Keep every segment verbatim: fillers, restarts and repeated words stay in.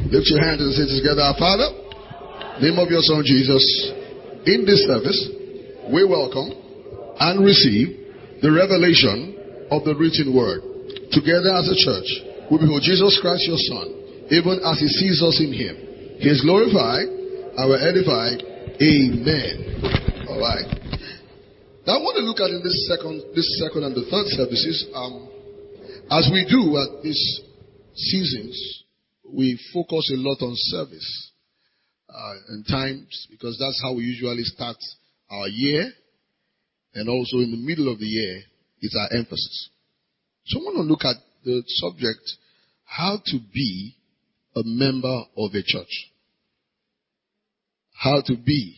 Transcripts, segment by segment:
Lift your hands and say together, our Father, name of your Son Jesus, in this service, we welcome and receive the revelation of the written word. Together as a church, we behold Jesus Christ, your Son, even as he sees us in him. He is glorified, and we're edified. Amen. All right. Now I want to look at in this second, this second and the third services, um, as we do at these seasons, we focus a lot on service uh, and times, because that's how we usually start our year, and also in the middle of the year, it's our emphasis. So I want to look at the subject, how to be a member of a church. How to be.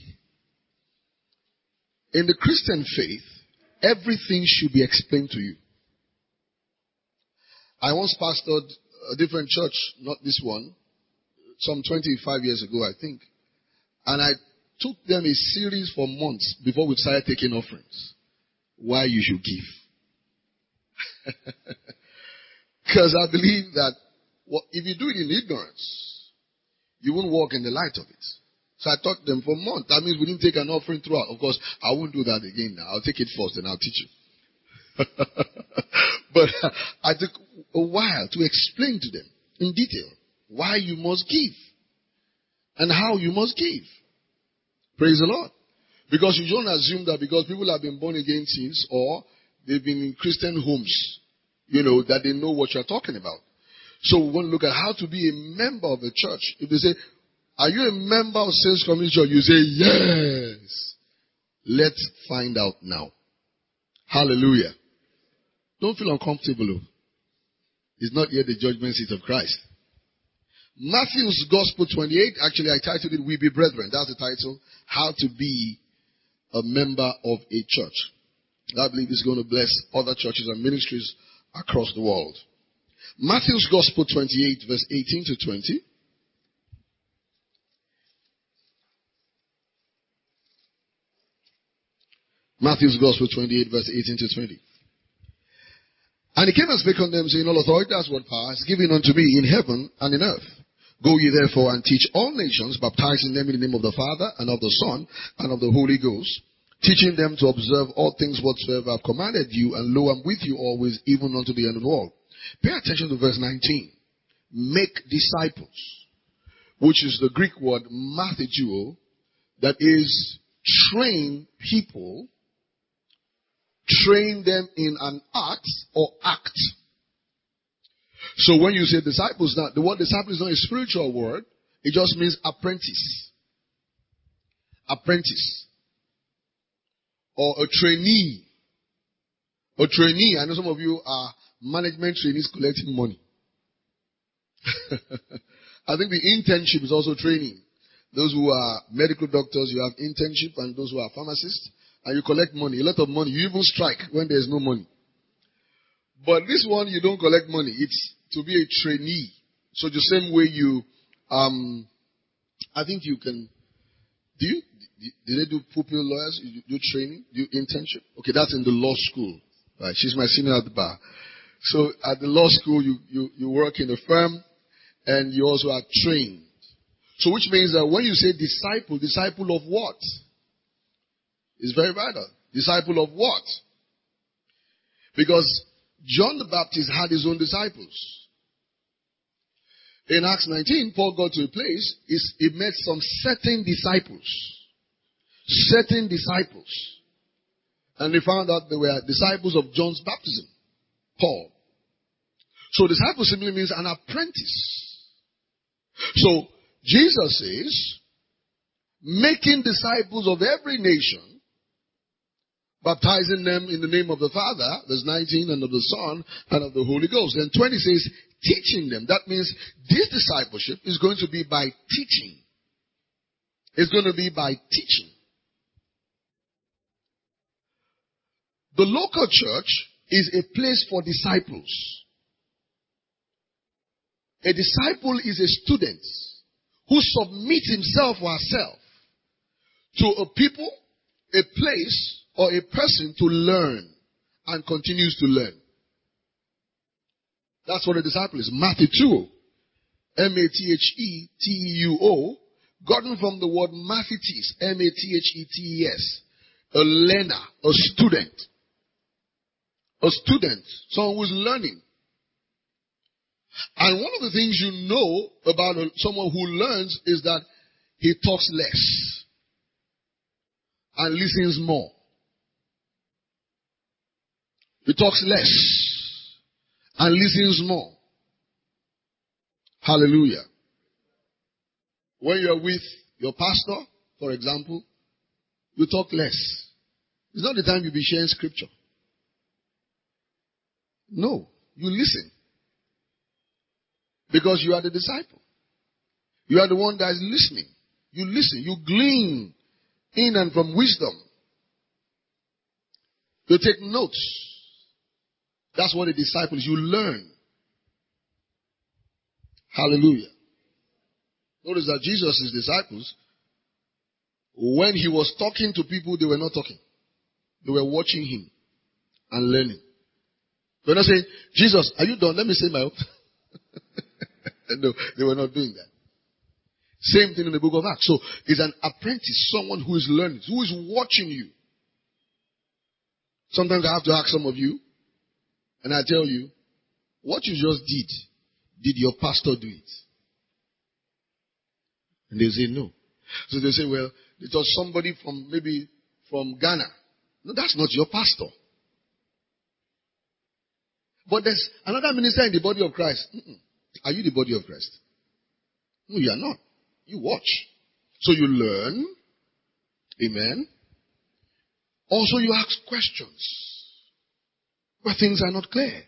In the Christian faith, everything should be explained to you. I once pastored a different church, not this one, some twenty-five years ago, I think. And I took them a series for months before we started taking offerings. Why you should give. Because I believe that well, if you do it in ignorance, you won't walk in the light of it. So I taught them for months. That means we didn't take an offering throughout. Of course, I won't do that again now. I'll take it first and I'll teach you. But I took a while to explain to them in detail why you must give and how you must give. Praise the Lord. Because you don't assume that because people have been born again since, or they've been in Christian homes, you know, that they know what you're talking about. So we want to look at how to be a member of a church. If they say, are you a member of Saints Community Church? You say, yes. Let's find out now. Hallelujah. Don't feel uncomfortable. It's not yet the judgment seat of Christ. Matthew's Gospel twenty-eight, actually I titled it, We Be Brethren. That's the title. How to be a member of a church. I believe it's going to bless other churches and ministries across the world. Matthew's Gospel twenty-eight, verse eighteen to twenty. Matthew's Gospel twenty-eight, verse eighteen to twenty. And he came and spake unto them, saying, all authority has what power is given unto me in heaven and in earth. Go ye therefore and teach all nations, baptizing them in the name of the Father and of the Son and of the Holy Ghost, teaching them to observe all things whatsoever I have commanded you, and lo, I'm with you always, even unto the end of the world. Pay attention to verse nineteen. Make disciples, which is the Greek word matheguo, that is train people, train them in an art or act. So when you say disciples, now the word disciple is not a spiritual word. It just means apprentice. Apprentice. Or a trainee. A trainee. I know some of you are management trainees collecting money. I think the internship is also training. Those who are medical doctors, you have internship, and those who are pharmacists, and you collect money, a lot of money. You even strike when there's no money. But this one, you don't collect money. It's to be a trainee. So the same way you, um, I think you can, do you, do they do pupil lawyers? You do training? Do internship? Okay, that's in the law school. Right, she's my senior at the bar. So at the law school, you, you, you work in a firm, and you also are trained. So which means that when you say disciple, disciple of what? It's very vital. Disciple of what? Because John the Baptist had his own disciples. In Acts nineteen, Paul got to a place, he met some certain disciples. Certain disciples. And they found out they were disciples of John's baptism. Paul. So disciple simply means an apprentice. So Jesus says, making disciples of every nation, baptizing them in the name of the Father, verse nineteen, and of the Son, and of the Holy Ghost. Then twenty says, teaching them. That means this discipleship is going to be by teaching. It's going to be by teaching. The local church is a place for disciples. A disciple is a student who submits himself or herself to a people, a place, or a person to learn and continues to learn. That's what a disciple is. Matheguo. M A T H E T E U O, gotten from the word mathetes, M A T H E T E S, a learner, a student. A student, someone who is learning. And one of the things you know about someone who learns is that he talks less and listens more. He talks less and listens more. Hallelujah. When you're with your pastor, for example, you talk less. It's not the time you'll be sharing scripture. No, you listen. Because you are the disciple. You are the one that is listening. You listen. You glean in and from wisdom. You take notes. That's what a disciple is. You learn. Hallelujah. Notice that Jesus' disciples, when he was talking to people, they were not talking. They were watching him and learning. They were not saying, Jesus, are you done? Let me say my own. No, they were not doing that. Same thing in the book of Acts. So, it's an apprentice, someone who is learning, who is watching you. Sometimes I have to ask some of you, and I tell you, what you just did, did your pastor do it? And they say no. So they say, well, it was somebody from, maybe from Ghana. No, that's not your pastor. But there's another minister in the body of Christ. Mm-mm. Are you the body of Christ? No, you are not. You watch. So you learn. Amen. Also, you ask questions where things are not clear.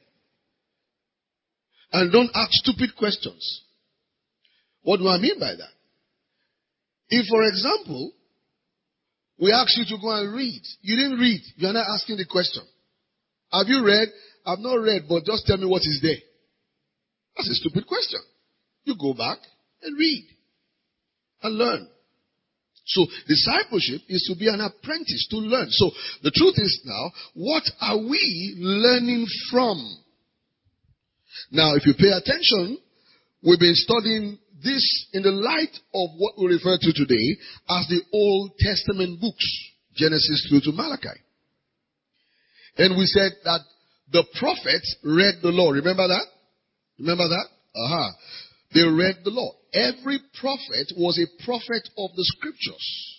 And don't ask stupid questions. What do I mean by that? If, for example, we ask you to go and read, you didn't read, you are not asking the question. Have you read? I've not read, but just tell me what is there. That's a stupid question. You go back and read and learn. So discipleship is to be an apprentice, to learn. So the truth is now, what are we learning from? Now, if you pay attention, we've been studying this in the light of what we refer to today as the Old Testament books, Genesis through to Malachi. And we said that the prophets read the law. Remember that? Remember that? Aha. Uh-huh. They read the law. Every prophet was a prophet of the scriptures.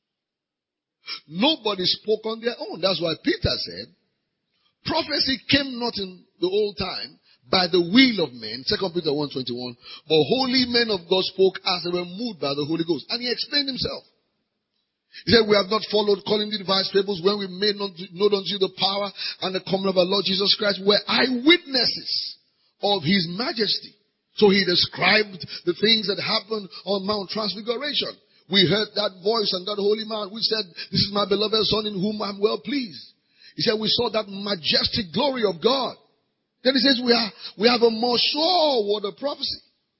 Nobody spoke on their own. That's why Peter said, prophecy came not in the old time by the will of men, Second Peter one twenty-one, but holy men of God spoke as they were moved by the Holy Ghost. And he explained himself. He said, we have not followed cunningly devised fables when we made known unto you the power and the coming of our Lord Jesus Christ, were eyewitnesses of his majesty. So he described the things that happened on Mount Transfiguration. We heard that voice and that holy man which said, this is my beloved son in whom I'm well pleased. He said, we saw that majestic glory of God. Then he says, we are, we have a more sure word of prophecy.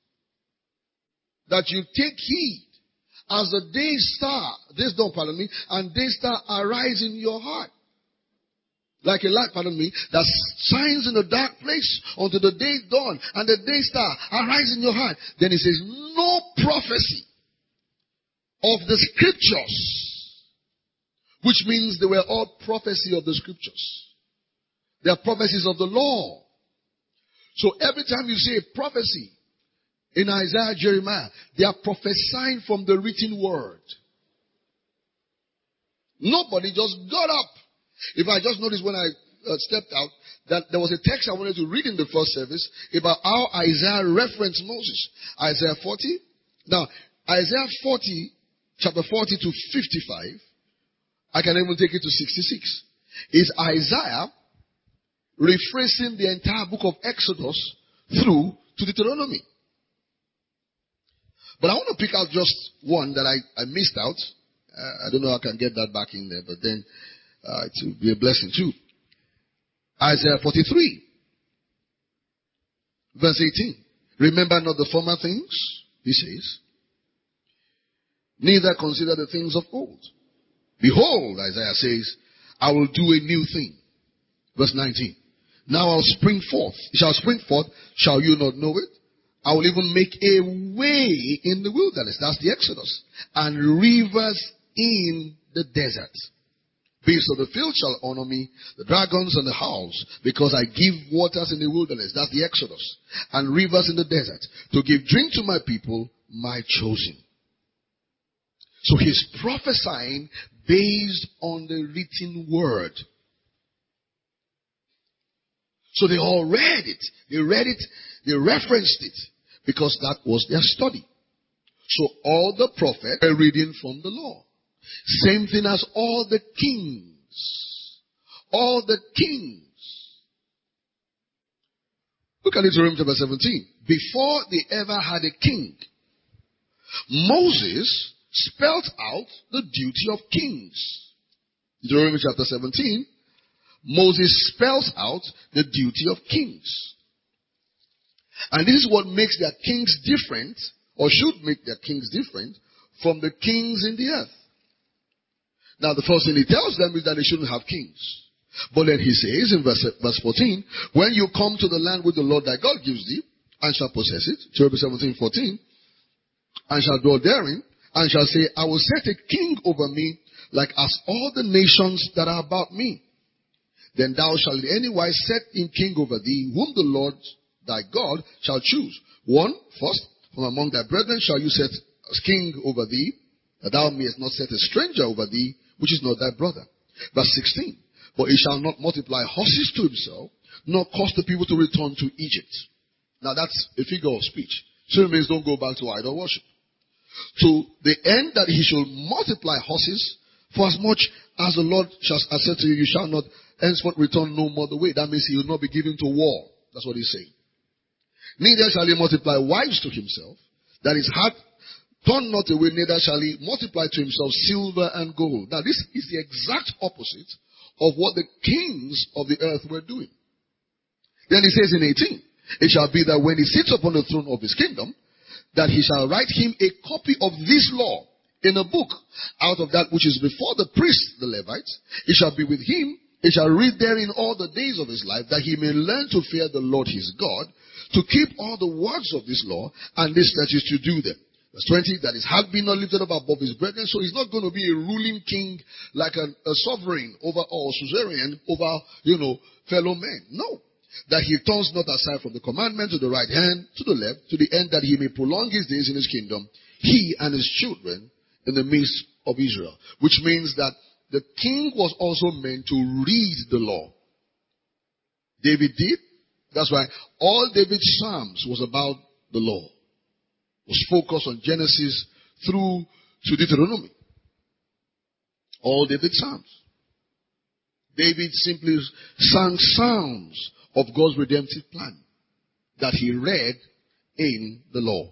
That you take heed as the day star, this don't pardon me, and day star arise in your heart. Like a light, pardon me, that shines in a dark place until the day dawn and the day star arise in your heart. Then he says, no prophecy of the scriptures, which means they were all prophecy of the scriptures. They are prophecies of the law. So every time you say a prophecy in Isaiah, Jeremiah, they are prophesying from the written word. Nobody just got up. If I just noticed when I uh, stepped out that there was a text I wanted to read in the first service about how Isaiah referenced Moses. Isaiah forty. Now, Isaiah forty, chapter forty to fifty-five, I can even take it to sixty-six, is Isaiah rephrasing the entire book of Exodus through to Deuteronomy. But I want to pick out just one that I, I missed out. Uh, I don't know how I can get that back in there, but then uh, it will be a blessing too. Isaiah forty-three, verse eighteen. Remember not the former things, he says, neither consider the things of old. Behold, Isaiah says, I will do a new thing. Verse nineteen. Now I'll spring forth. It shall spring forth. Shall you not know it? I will even make a way in the wilderness. That's the Exodus. And rivers in the desert. Beasts of the field shall honor me, the dragons and the hounds, because I give waters in the wilderness. That's the Exodus. And rivers in the desert, to give drink to my people, my chosen. So he's prophesying based on the written word. So they all read it. They read it. They referenced it. Because that was their study. So all the prophets were reading from the law. Same thing as all the kings. All the kings. Look at Deuteronomy chapter seventeen. Before they ever had a king, Moses spelled out the duty of kings. Deuteronomy chapter seventeen, Moses spells out the duty of kings. And this is what makes their kings different, or should make their kings different, from the kings in the earth. Now the first thing he tells them is that they shouldn't have kings. But then he says in verse, verse fourteen, when you come to the land which the Lord thy God gives thee, and shall possess it, Deuteronomy seventeen, fourteen, and shall dwell therein, and shall say, I will set a king over me, like as all the nations that are about me. Then thou shalt in any wise set in king over thee, whom the Lord thy God shall choose. One, first, from among thy brethren shall you set as king over thee, that thou mayest not set a stranger over thee, which is not thy brother. Verse sixteen, but he shall not multiply horses to himself, nor cause the people to return to Egypt. Now that's a figure of speech. So it means don't go back to idol worship. To the end that he shall multiply horses, for as much as the Lord shall have said to you, you shall not henceforth return no more the way. That means he will not be given to war. That's what he's saying. Neither shall he multiply wives to himself, that his heart turn not away, neither shall he multiply to himself silver and gold. Now this is the exact opposite of what the kings of the earth were doing. Then he says in eighteen, it shall be that when he sits upon the throne of his kingdom, that he shall write him a copy of this law in a book out of that which is before the priests, the Levites. It shall be with him, he shall read therein all the days of his life, that he may learn to fear the Lord his God, to keep all the words of this law and these statutes to do them. Verse twenty, that his heart be not lifted up above his brethren. So he's not going to be a ruling king like a, a sovereign over or suzerain over, you know, fellow men. No. That he turns not aside from the commandment to the right hand, to the left, to the end that he may prolong his days in his kingdom, he and his children in the midst of Israel. Which means that the king was also meant to read the law. David did. That's why all David's psalms was about the law. Was focused on Genesis through to Deuteronomy. All David's psalms. David simply sang psalms of God's redemptive plan that he read in the law.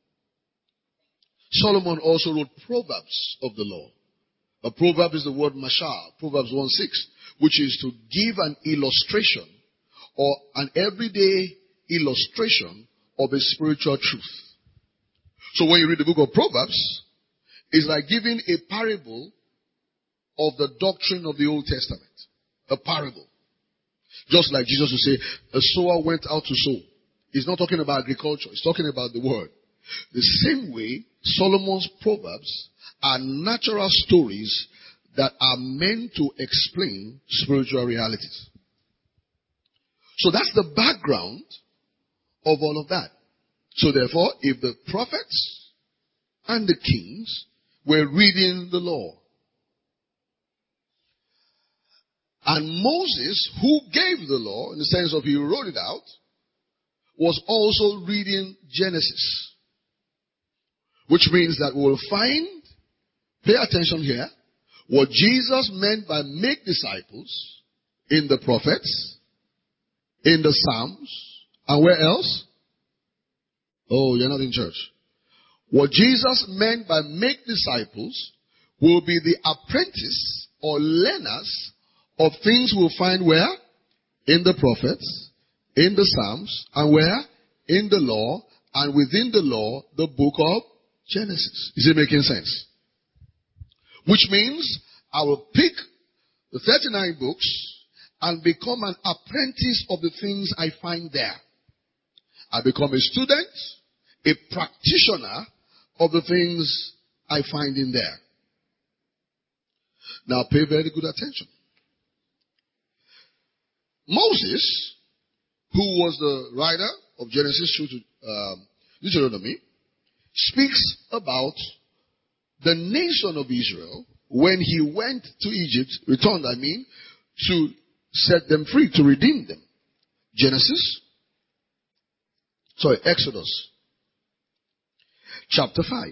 Solomon also wrote proverbs of the law. A proverb is the word mashal, Proverbs one six, which is to give an illustration or an everyday illustration of a spiritual truth. So when you read the book of Proverbs, it's like giving a parable of the doctrine of the Old Testament. A parable. Just like Jesus would say, a sower went out to sow. He's not talking about agriculture. He's talking about the word. The same way, Solomon's Proverbs are natural stories that are meant to explain spiritual realities. So that's the background of all of that. So therefore, if the prophets and the kings were reading the law, and Moses, who gave the law, in the sense of he wrote it out, was also reading Genesis. Which means that we'll find, pay attention here, what Jesus meant by make disciples in the prophets, in the Psalms, and where else? Oh, you're not in church. What Jesus meant by make disciples will be the apprentice or learners of things we'll find where? In the prophets, in the Psalms, and where? In the law, and within the law, the book of Genesis. Is it making sense? Which means I will pick the thirty-nine books and become an apprentice of the things I find there. I become a student, a practitioner of the things I find in there. Now pay very good attention. Moses, who was the writer of Genesis through to um, Deuteronomy, speaks about the nation of Israel when he went to Egypt, returned, I mean, to set them free, to redeem them. Genesis, sorry, Exodus, chapter five.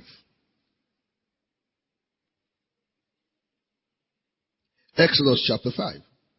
Exodus chapter five.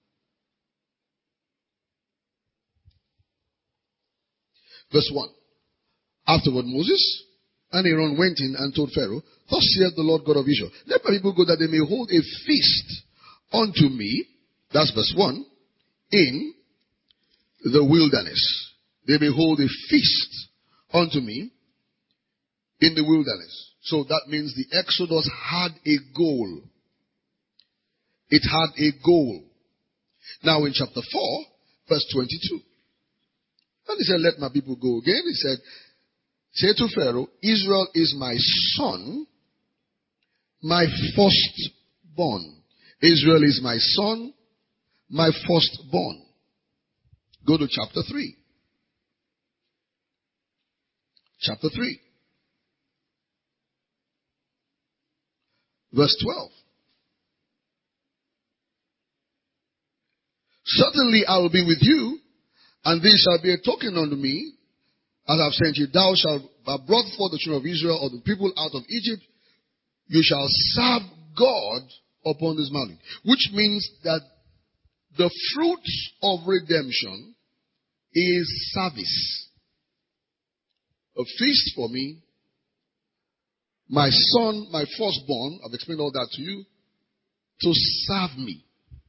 Verse one. Afterward Moses and Aaron went in and told Pharaoh, thus saith the Lord God of Israel, let my people go that they may hold a feast unto me. That's verse one. In the wilderness. They may hold a feast unto me in the wilderness. So that means the Exodus had a goal. It had a goal. Now in chapter four, verse twenty-two. And he said, let my people go again. He said, say to Pharaoh, Israel is my son, my firstborn. Israel is my son, my firstborn. Go to chapter three. Chapter three. Verse twelve. Certainly I will be with you, and this shall be a token unto me, as I've sent you. Thou shalt have brought forth the children of Israel, or the people out of Egypt. You shall serve God upon this mountain. Which means that the fruit of redemption is service. A feast for me. My son, my firstborn, I've explained all that to you, to serve me.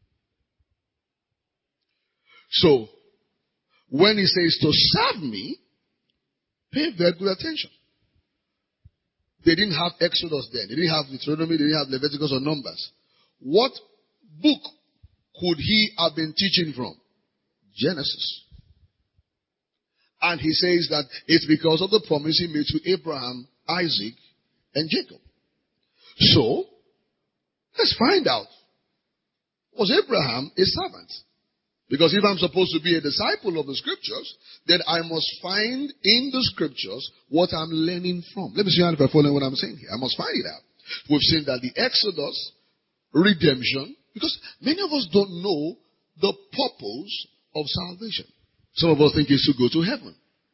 So, when he says to serve me, pay very good attention. They didn't have Exodus then. They didn't have Deuteronomy. They didn't have Leviticus or Numbers. What book could he have been teaching from? Genesis. And he says that it's because of the promise he made to Abraham, Isaac, and Jacob. So, let's find out. Was Abraham a servant? Because if I'm supposed to be a disciple of the scriptures, then I must find in the scriptures what I'm learning from. Let me see if I follow what I'm saying here. I must find it out. We've seen that the Exodus, redemption, because many of us don't know the purpose of salvation. Some of us think it's to go to heaven.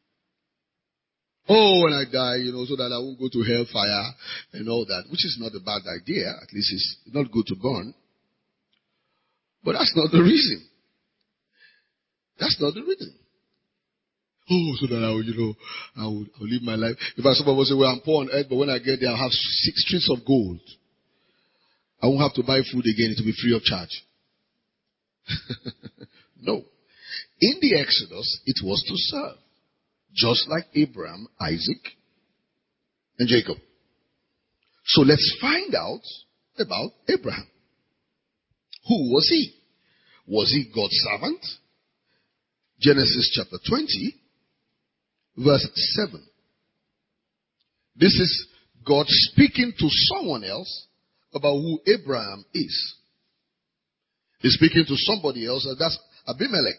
Oh, when I die, you know, so that I won't go to hellfire and all that, which is not a bad idea. At least it's not good to burn. But that's not the reason. That's not the reason. Oh, so that I will, you know, I will, I will live my life. If I somebody will say, well, I'm poor on earth, but when I get there, I'll have six streets of gold. I won't have to buy food again. It will be free of charge. No. In the Exodus, it was to serve. Just like Abraham, Isaac, and Jacob. So let's find out about Abraham. Who was he? Was he God's servant? Genesis chapter twenty, verse seven. This is God speaking to someone else about who Abraham is. He's speaking to somebody else, and that's Abimelech.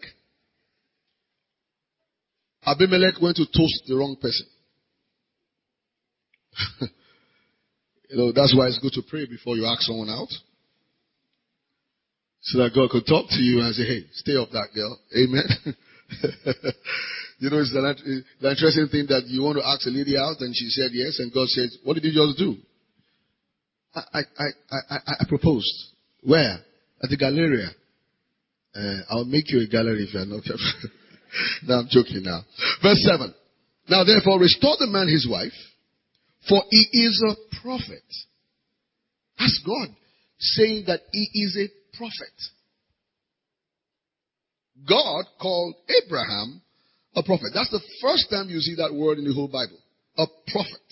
Abimelech went to toast the wrong person. You know, that's why it's good to pray before you ask someone out. So that God could talk to you and say, hey, stay off that girl. Amen. You know, it's an, the interesting thing that you want to ask a lady out and she said yes, and God said, what did you just do? I, I, I, I, I proposed. Where? At the Galleria. Uh, I'll make you a gallery if you're not careful. No, I'm joking now. Verse seven. Now therefore restore the man his wife, for he is a prophet. That's God saying that he is a prophet. God called Abraham a prophet. That's the first time you see that word in the whole Bible. A prophet.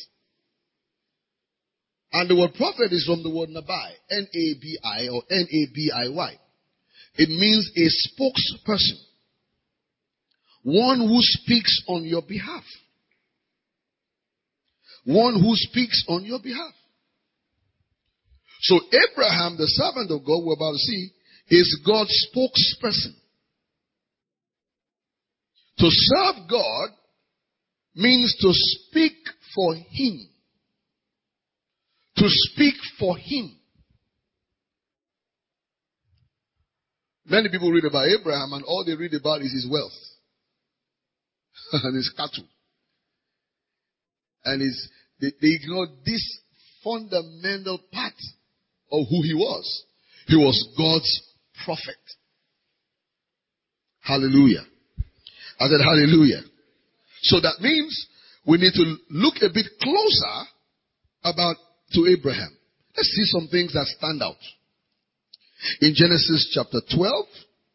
And the word prophet is from the word Nabai. N A B I or N A B I Y. It means a spokesperson. One who speaks on your behalf. One who speaks on your behalf. So Abraham, the servant of God we're about to see, is God's spokesperson. To serve God means to speak for Him. To speak for Him. Many people read about Abraham and all they read about is his wealth. And his cattle. And his, they, they ignore this fundamental part of who he was. He was God's prophet. Hallelujah. I said hallelujah. So that means we need to look a bit closer about to Abraham. Let's see some things that stand out. In Genesis chapter twelve,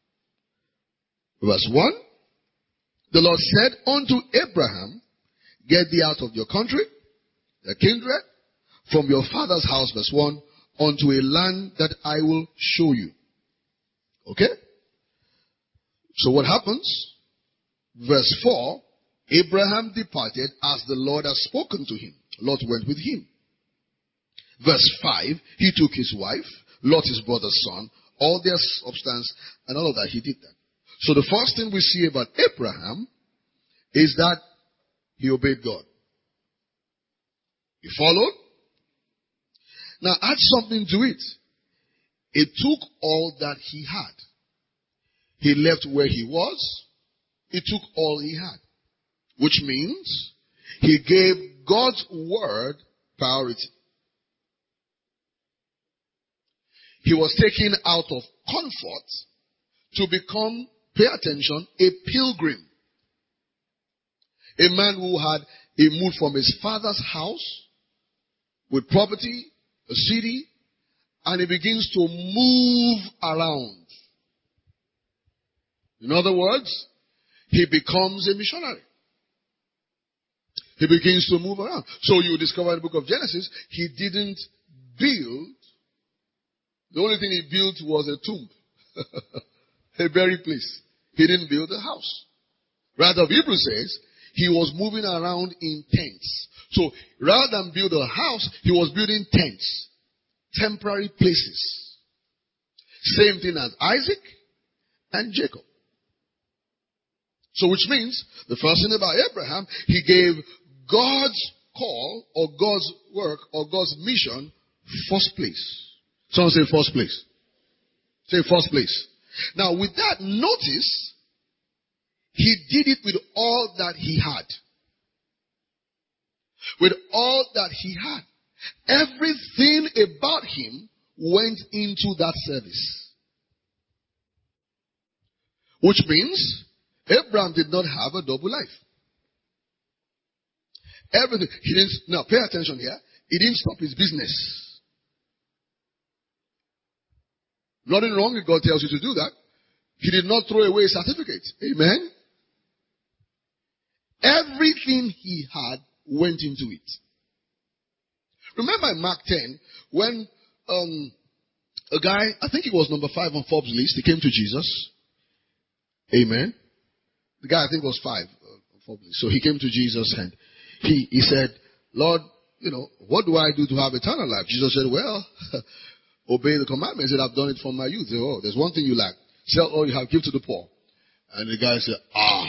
verse one, the Lord said unto Abraham, get thee out of your country, your kindred, from your father's house, verse one, unto a land that I will show you. Okay? So what happens? Verse four, Abraham departed as the Lord had spoken to him. Lot went with him. Verse five, he took his wife, Lot his brother's son, all their substance, and all of that. He did that. So the first thing we see about Abraham is that he obeyed God. He followed. Now add something to it. It took all that he had. He left where he was. It took all he had. Which means he gave God's word priority. He was taken out of comfort to become, pay attention, a pilgrim. A man who had he moved from his father's house with property, a city, and he begins to move around. In other words, he becomes a missionary. He begins to move around. So you discover in the book of Genesis, he didn't build. The only thing he built was a tomb. A buried place. He didn't build a house. Rather, Hebrews says, he was moving around in tents. So, rather than build a house, he was building tents. Temporary places. Same thing as Isaac and Jacob. So, which means, the first thing about Abraham, he gave God's call, or God's work, or God's mission, first place. Someone say first place. Say first place. Now, with that, notice, he did it with all that he had. With all that he had. Everything about him went into that service. Which means, Abraham did not have a double life. Everything. He didn't, now pay attention here. He didn't stop his business. Nothing wrong if God tells you to do that. He did not throw away his certificate. Amen. Everything he had went into it. Remember in Mark ten, when um, a guy, I think he was number five on Forbes list, he came to Jesus. Amen. The guy I think was five uh, on Forbes list. So he came to Jesus and he, he said, Lord, you know, what do I do to have eternal life? Jesus said, well, obey the commandments. He said, I've done it from my youth. He said, oh, there's one thing you lack. Sell all you have, give to the poor. And the guy said, ah.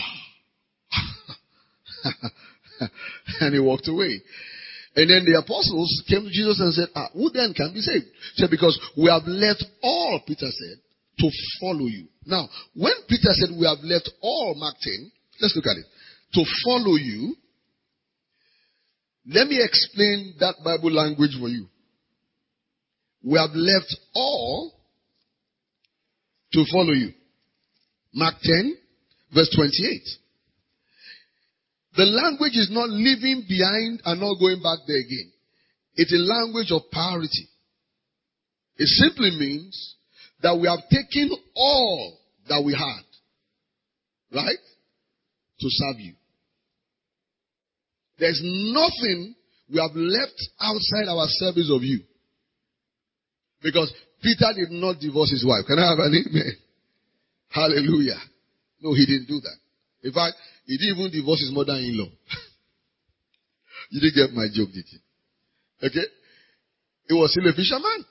And he walked away. And then the apostles came to Jesus and said, ah, who then can be saved? He said, because we have left all, Peter said, to follow you. Now, when Peter said we have left all, Mark ten, let's look at it. To follow you, let me explain that Bible language for you. We have left all to follow you. Mark ten, verse twenty-eight. The language is not leaving behind and not going back there again. It's a language of priority. It simply means that we have taken all that we had, right, to serve you. There's nothing we have left outside our service of you. Because Peter did not divorce his wife. Can I have an amen? Hallelujah. No, he didn't do that. In fact, he didn't even divorce his mother-in-law. You didn't get my joke, did you? Okay? He was still a fisherman.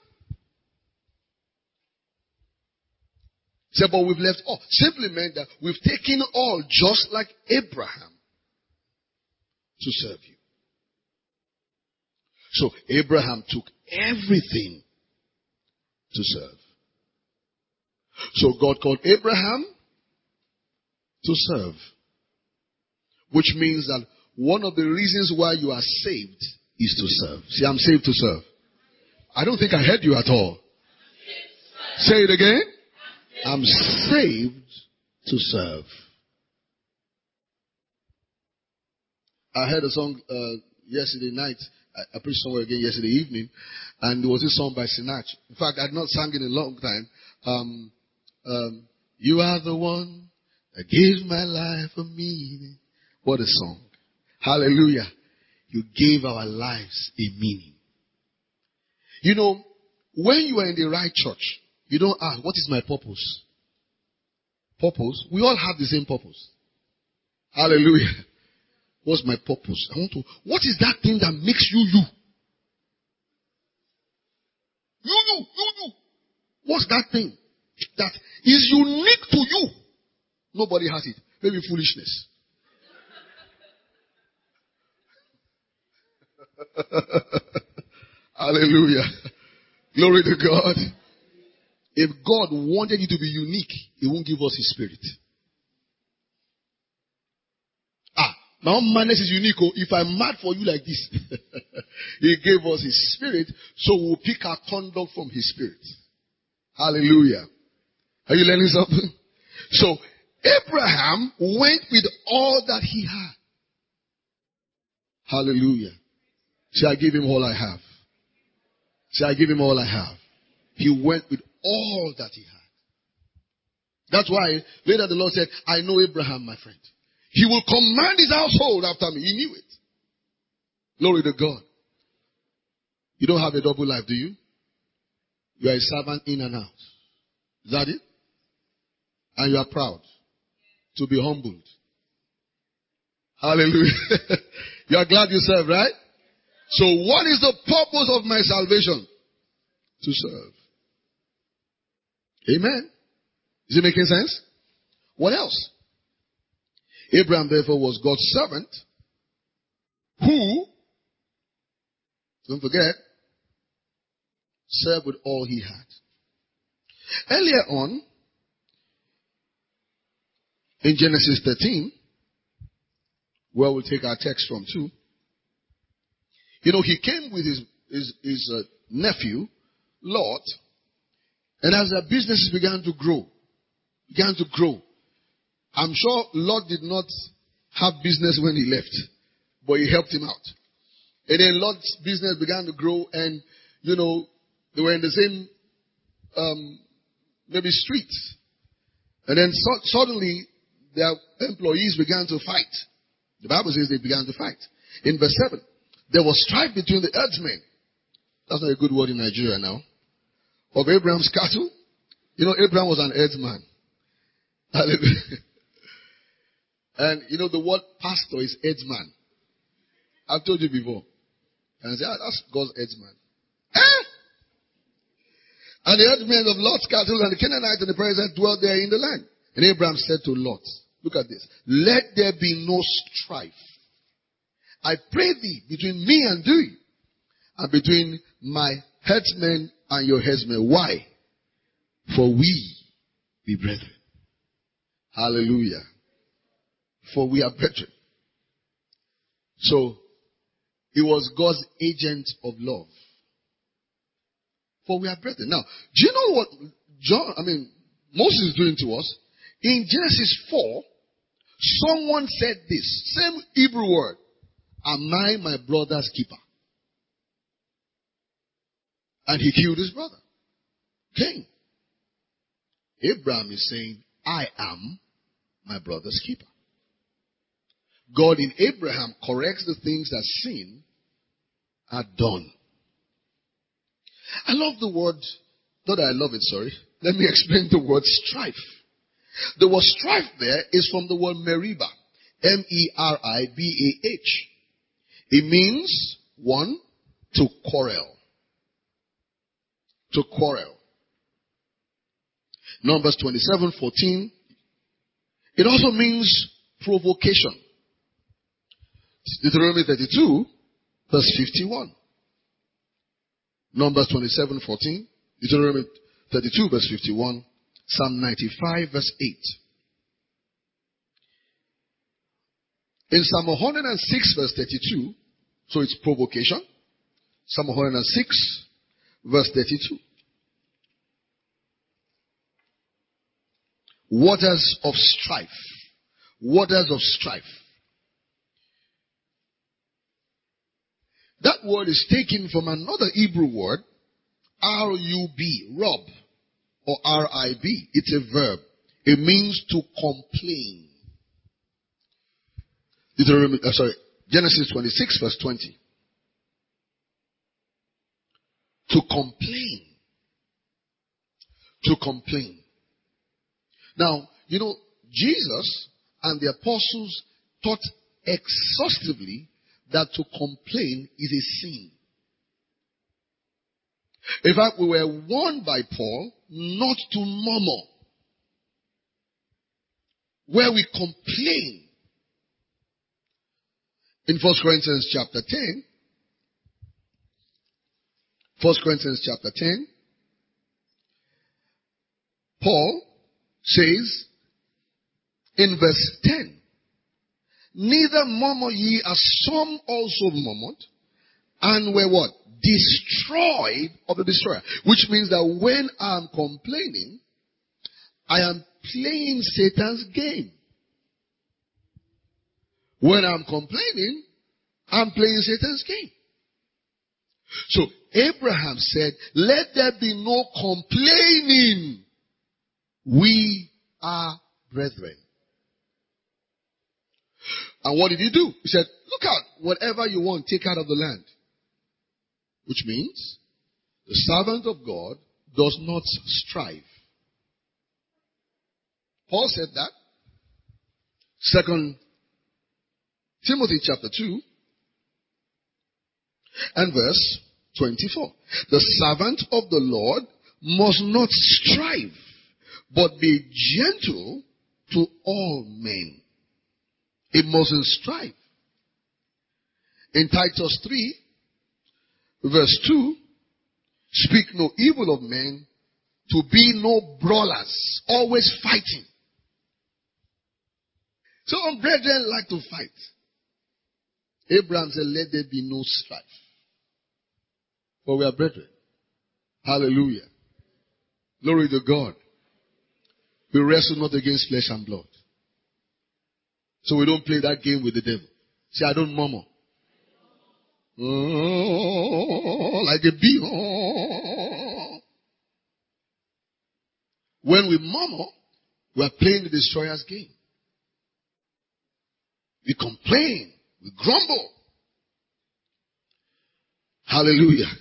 He said, but we've left all. Simply meant that we've taken all just like Abraham to serve you. So Abraham took everything to serve. So God called Abraham to serve. Which means that one of the reasons why you are saved is to serve. See, I'm saved to serve. I don't think I heard you at all. Say it again. I'm saved to serve. I heard a song uh, yesterday night. I, I preached somewhere again yesterday evening. And there was this song by Sinach. In fact, I had not sung it in a long time. Um, um, you are the one that gives my life a meaning. What a song. Hallelujah. You gave our lives a meaning. You know, when you are in the right church, you don't ask, what is my purpose? Purpose? We all have the same purpose. Hallelujah. What's my purpose? I want to, what is that thing that makes you you? You, you, you, you. What's that thing that is unique to you? Nobody has it. Maybe foolishness. Hallelujah. Glory to God. If God wanted you to be unique, He won't give us His Spirit. Ah, my own madness is unique. Oh, if I'm mad for you like this, He gave us His Spirit, so we'll pick our conduct from His Spirit. Hallelujah. Are you learning something? So, Abraham went with all that he had. Hallelujah. Say, I give him all I have. Say, I give him all I have. He went with all that he had. That's why later the Lord said, I know Abraham, my friend. He will command his household after me. He knew it. Glory to God. You don't have a double life, do you? You are a servant in and out. Is that it? And you are proud to be humbled. Hallelujah. You are glad you serve, right? So what is the purpose of my salvation? To serve. Amen. Is it making sense? What else? Abraham therefore was God's servant who, don't forget, served with all he had. Earlier on, in Genesis thirteen, where we'll take our text from too, you know, he came with his, his, his uh, nephew, Lot, and as their businesses began to grow, began to grow, I'm sure Lot did not have business when he left, but he helped him out. And then Lot's business began to grow, and, you know, they were in the same, um, maybe streets. And then so- suddenly, their employees began to fight. The Bible says they began to fight. In verse seven, there was strife between the herdsmen. That's not a good word in Nigeria now. Of Abraham's cattle. You know, Abraham was an herdsman. Hallelujah. And you know, the word pastor is herdsman. I've told you before. And I say, ah, that's God's herdsman. Eh? And the herdsmen of Lot's cattle and the Canaanites and the Perizzites dwelt there in the land. And Abraham said to Lot, look at this. Let there be no strife. I pray thee between me and thee, and between my herdsmen and your herdsmen. Why? For we be brethren. Hallelujah. For we are brethren. So, he was God's agent of love. For we are brethren. Now, do you know what John, I mean, Moses is doing to us? In Genesis four, someone said this, same Hebrew word. Am I my brother's keeper? And he killed his brother. Cain. Abraham is saying, I am my brother's keeper. God in Abraham corrects the things that sin had done. I love the word, not that I love it, sorry. Let me explain the word strife. The word strife there is from the word Meribah. M E R I B A H. It means, one, to quarrel. To quarrel. Numbers twenty-seven fourteen. It also means provocation. Deuteronomy thirty-two, verse fifty-one. Numbers twenty-seven fourteen. Deuteronomy thirty-two, verse fifty-one. Psalm ninety-five, verse eight. In Psalm one hundred six, verse thirty-two, so it's provocation. Psalm one hundred six, verse thirty-two. Waters of strife. Waters of strife. That word is taken from another Hebrew word, R U B, rub, or R I B. It's a verb. It means to complain. Deuteronomy, uh, sorry, Genesis twenty-six, verse twenty. To complain. To complain. Now, you know, Jesus and the apostles taught exhaustively that to complain is a sin. In fact, we were warned by Paul not to murmur, where we complain. In First Corinthians chapter ten, First Corinthians chapter ten, Paul says in verse ten, neither murmur ye as some also murmured, and were what? Destroyed of the destroyer. Which means that when I'm complaining, I am playing Satan's game. When I'm complaining, I'm playing Satan's game. So Abraham said, let there be no complaining. We are brethren. And what did he do? He said, look out, whatever you want, take out of the land. Which means, the servant of God does not strive. Paul said that. Second Timothy chapter two and verse twenty-four. The servant of the Lord must not strive, but be gentle to all men. It mustn't strive. In Titus three, verse two, speak no evil of men, to be no brawlers, always fighting. Some brethren like to fight. Abraham said, let there be no strife. For we are brethren. Hallelujah. Glory to God. We wrestle not against flesh and blood. So we don't play that game with the devil. See, I don't murmur. Oh, like a bee. Oh. When we murmur, we are playing the destroyer's game. We complain. We grumble. Hallelujah.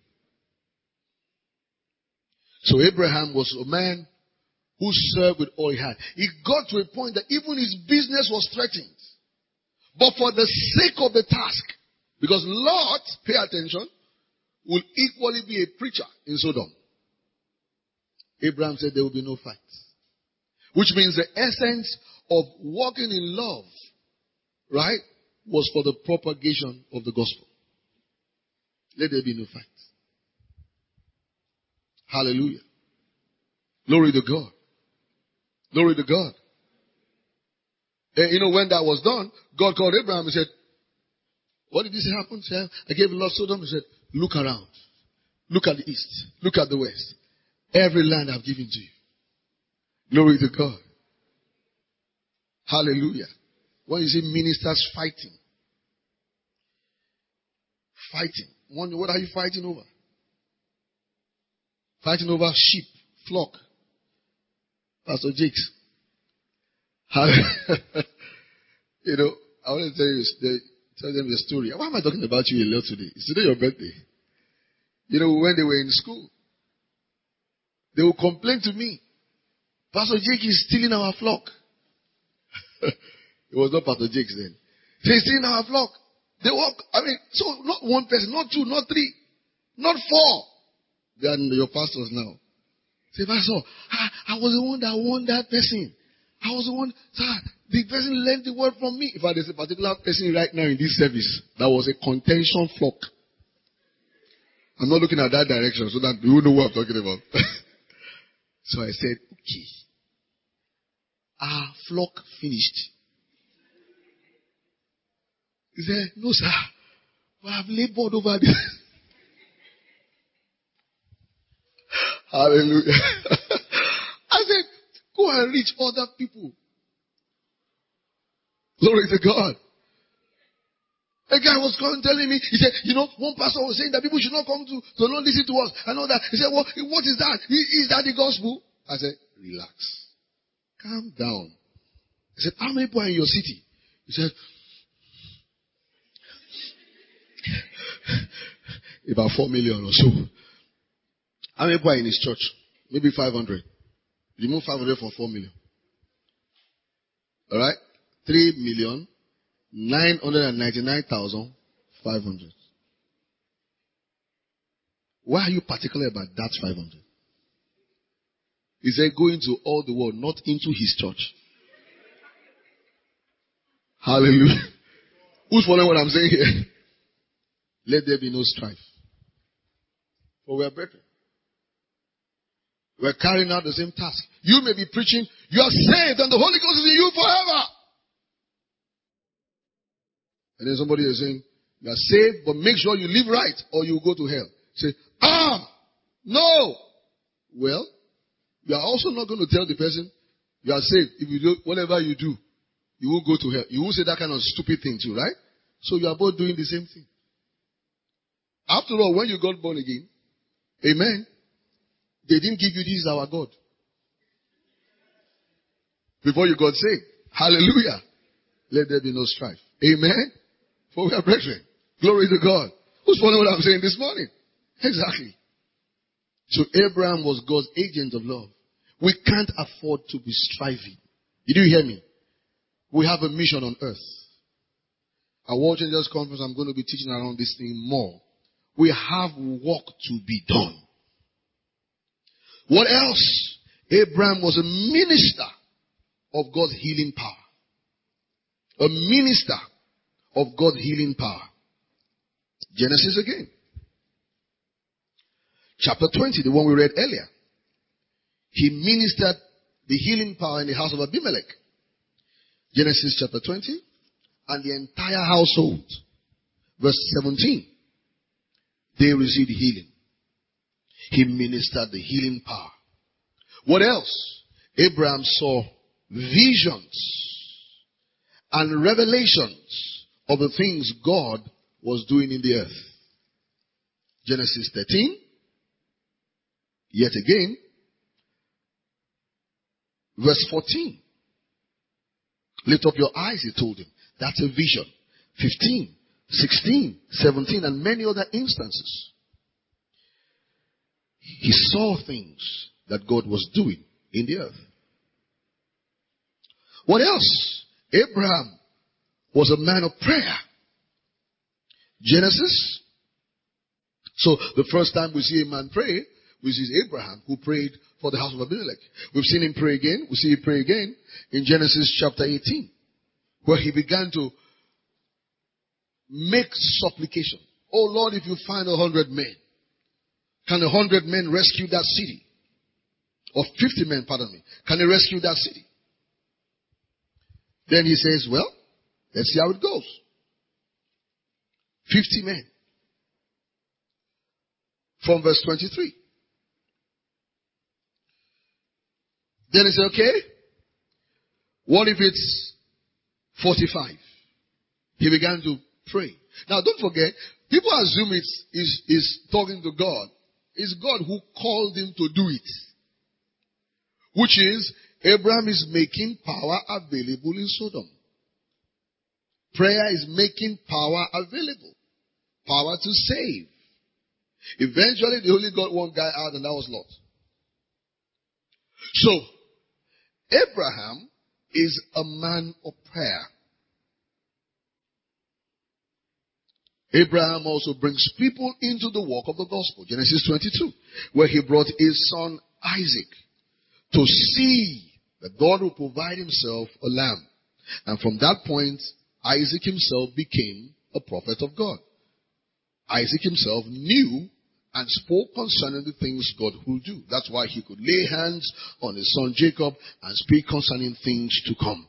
So Abraham was a man who served with all he had. He got to a point that even his business was threatened. But for the sake of the task, because Lot, pay attention, will equally be a preacher in Sodom. Abraham said there will be no fight. Which means the essence of walking in love, right, was for the propagation of the gospel. Let there be no fight. Hallelujah. Glory to God. Glory to God. And you know, when that was done, God called Abraham and said, what did this happen? He said, I gave Lot Sodom. He said, look around. Look at the east. Look at the west. Every land I've given to you. Glory to God. Hallelujah. When you see ministers fighting. Fighting. Wonder, what are you fighting over? Fighting over sheep, flock. Pastor Jakes. You know, I want to tell you, the, tell them the story. Why am I talking about you a lot today? It's today your birthday. You know, when they were in school, they would complain to me. Pastor Jake is stealing our flock. It was not Pastor Jake's then. He's stealing our flock. They walk, I mean, so not one person, not two, not three, not four. They are your pastors now. Say, Pastor, I, I was the one that won that person. I was the one, sir, the person learned the word from me. In fact, there's a particular person right now in this service that was a contention flock. I'm not looking at that direction so that you know what I'm talking about. So I said, okay. Our flock finished. He said, no, sir. We have labored over this. Hallelujah. I said, go and reach other people. Glory to God. A guy was calling, telling me, he said, you know, one pastor was saying that people should not come to, to not listen to us. I know that. He said, well, what is that? Is that the gospel? I said, relax. Calm down. I said, how many people are in your city? He said, about four million or so. How many people are in his church? Maybe five hundred. Remove five hundred from four million. Alright? three million nine hundred ninety-nine thousand five hundred. Why are you particular about that five hundred? He said, go into all the world, not into his church. Hallelujah. Who's following what I'm saying here? Let there be no strife. For we are brethren. We are carrying out the same task. You may be preaching, you are saved and the Holy Ghost is in you forever. And then somebody is saying, you are saved, but make sure you live right or you will go to hell. Say, ah, no. Well, you are also not going to tell the person, you are saved. If you do whatever you do, you will go to hell. You won't say that kind of stupid thing too, right? So you are both doing the same thing. After all, when you got born again, amen, they didn't give you this is our God. Before you got saved. Hallelujah. Let there be no strife. Amen. For we are brethren. Glory to God. Who's following what I'm saying this morning? Exactly. So Abraham was God's agent of love. We can't afford to be striving. Did you hear me? We have a mission on earth. At World Changers Conference, I'm going to be teaching around this thing more. We have work to be done. What else? Abraham was a minister of God's healing power. A minister of God's healing power. Genesis again. Chapter twenty, the one we read earlier. He ministered the healing power in the house of Abimelech. Genesis chapter twenty. And the entire household. Verse seventeen. They received healing. He ministered the healing power. What else? Abraham saw visions and revelations of the things God was doing in the earth. Genesis thirteen. Yet again. Verse fourteen. Lift up your eyes, he told him. That's a vision. fifteen. sixteen, seventeen, and many other instances. He saw things that God was doing in the earth. What else? Abraham was a man of prayer. Genesis. So the first time we see a man pray, we see Abraham who prayed for the house of Abimelech. We've seen him pray again. We see him pray again in Genesis chapter eighteen, where he began to make supplication. Oh Lord, if you find a hundred men, can a hundred men rescue that city? Or fifty men, pardon me. Can they rescue that city? Then he says, well, let's see how it goes. Fifty men. From verse twenty-three. Then he said, okay, what if it's forty-five? He began to pray. Now don't forget, people assume it's is is talking to God. It's God who called him to do it. Which is, Abraham is making power available in Sodom. Prayer is making power available. Power to save. Eventually they only got one guy out and that was Lot. So, Abraham is a man of prayer. Abraham also brings people into the work of the gospel. Genesis twenty-two, where he brought his son Isaac to see that God will provide himself a lamb. And from that point, Isaac himself became a prophet of God. Isaac himself knew and spoke concerning the things God will do. That's why he could lay hands on his son Jacob and speak concerning things to come.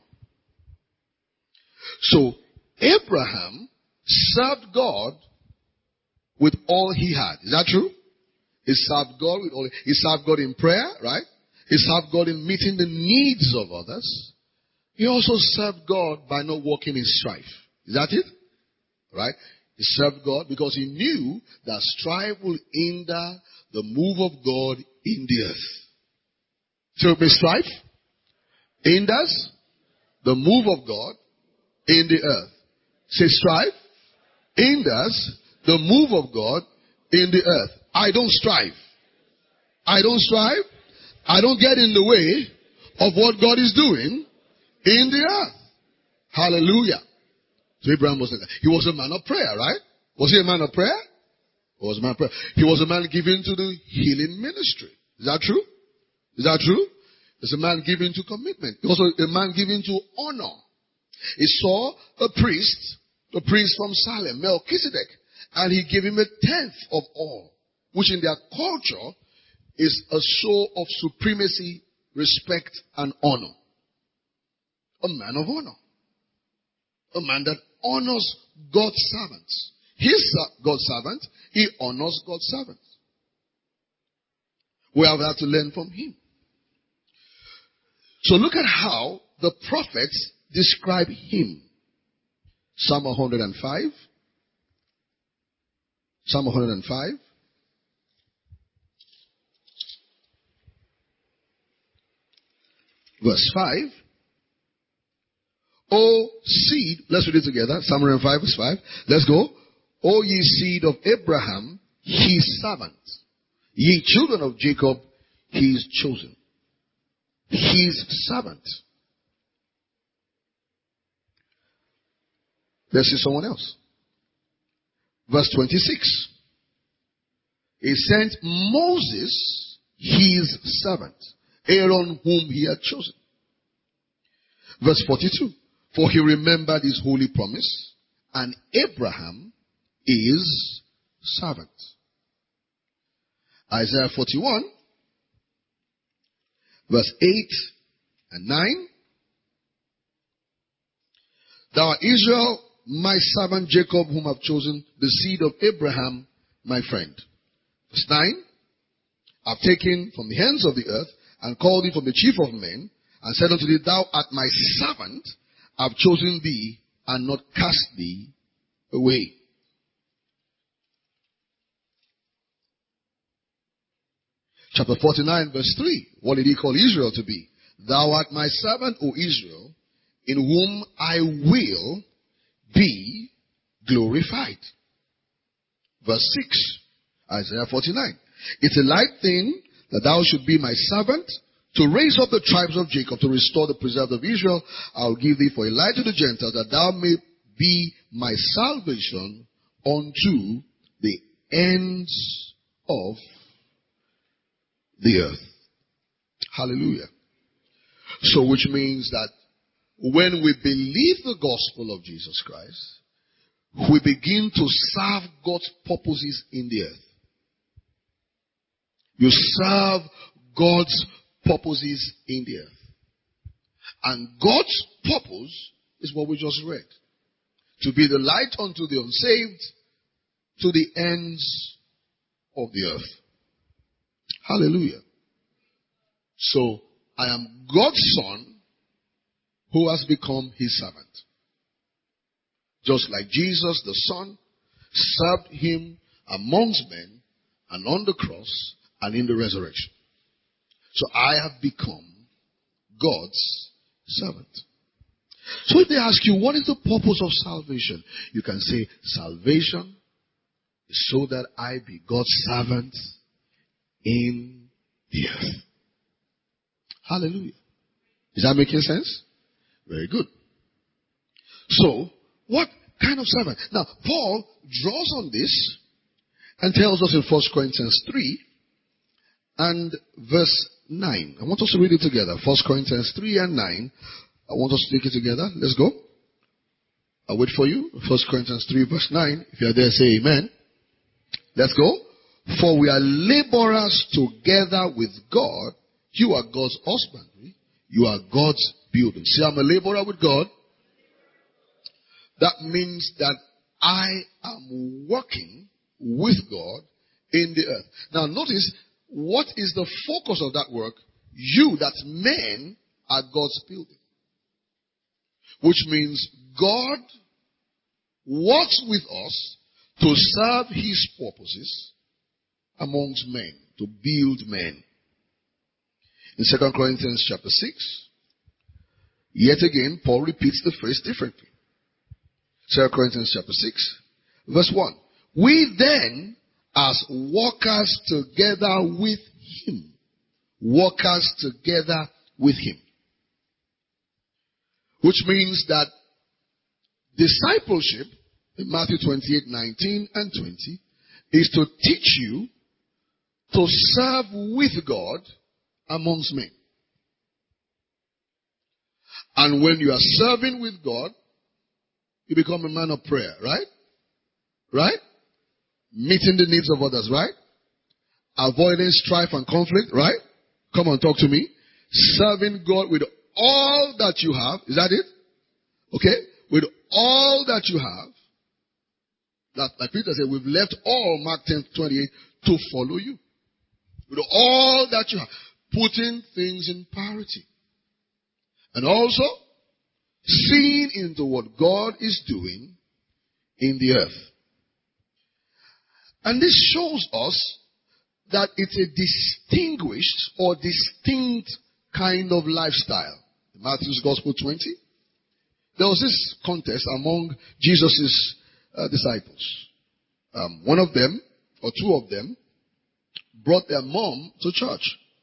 So, Abraham served God with all he had. Is that true? He served God with all. He served God in prayer, right? He served God in meeting the needs of others. He also served God by not walking in strife. Is that it? Right? He served God because he knew that strife will hinder the move of God in the earth. So, be strife hinders the move of God in the earth. Say, strife hinders the move of God in the earth. I don't strive. I don't strive. I don't get in the way of what God is doing in the earth. Hallelujah. So Abraham was like that. He was a man of prayer, right? Was he a man of prayer? He was a man of prayer. He was a man given to the healing ministry. Is that true? Is that true? He's a man given to commitment. He was a man given to honor. He saw a priest, a priest from Salem, Melchizedek, and he gave him a tenth of all, which in their culture is a show of supremacy, respect, and honor. A man of honor. A man that honors God's servants. He's God's servant. He honors God's servants. We have had to learn from him. So look at how the prophets describe him. Psalm one hundred five. Psalm one hundred five. Verse five. O seed, let's read it together. Psalm one hundred five, verse five. Let's go. O ye seed of Abraham, his servant. Ye children of Jacob, his chosen. His servant. Let's see someone else. Verse twenty-six. He sent Moses, his servant, Aaron whom he had chosen. Verse forty-two. For he remembered his holy promise, and Abraham is servant. Isaiah forty-one, verse eight and nine. Thou art Israel, my servant Jacob, whom I've chosen, the seed of Abraham, my friend. Verse nine. I've taken from the hands of the earth, and called thee from the chief of men, and said unto thee, Thou art my servant, I've chosen thee, and not cast thee away. Chapter forty-nine, verse three. What did he call Israel to be? Thou art my servant, O Israel, in whom I will be glorified. Verse six. Isaiah forty-nine. It's a light thing that thou should be my servant, to raise up the tribes of Jacob, to restore the preserved of Israel. I'll give thee for a light to the Gentiles, that thou may be my salvation unto the ends of the earth. Hallelujah. So which means that when we believe the gospel of Jesus Christ, we begin to serve God's purposes in the earth. You serve God's purposes in the earth. And God's purpose is what we just read. To be the light unto the unsaved, to the ends of the earth. Hallelujah. So, I am God's son who has become his servant. Just like Jesus, the Son, served him amongst men and on the cross and in the resurrection. So I have become God's servant. So if they ask you, what is the purpose of salvation? You can say, salvation is so that I be God's servant in the earth. Hallelujah. Is that making sense? Very good. So, what kind of servant? Now, Paul draws on this and tells us in First Corinthians three and verse nine. I want us to read it together. First Corinthians three and nine. I want us to take it together. Let's go. I'll wait for you. First Corinthians three verse nine. If you are there, say amen. Let's go. For we are laborers together with God. You are God's husbandry. You are God's building. See, I'm a laborer with God. That means that I am working with God in the earth. Now notice, what is the focus of that work? You, that's men, are God's building. Which means God works with us to serve His purposes amongst men, to build men. In Second Corinthians chapter six, yet again, Paul repeats the phrase differently. Second Corinthians chapter six, verse one. We then, as workers together with Him, workers together with Him. Which means that discipleship, in Matthew twenty-eight, nineteen and twenty, is to teach you to serve with God amongst men. And when you are serving with God, you become a man of prayer, right? Right? Meeting the needs of others, right? Avoiding strife and conflict, right? Come on, talk to me. Serving God with all that you have. Is that it? Okay? With all that you have. That, like Peter said, we've left all, Mark ten twenty-eight, to follow you. With all that you have. Putting things in priority. And also, seeing into what God is doing in the earth. And this shows us that it's a distinguished or distinct kind of lifestyle. Matthew's Gospel twenty. There was this contest among Jesus' uh, disciples. Um, one of them, or two of them, brought their mom to church.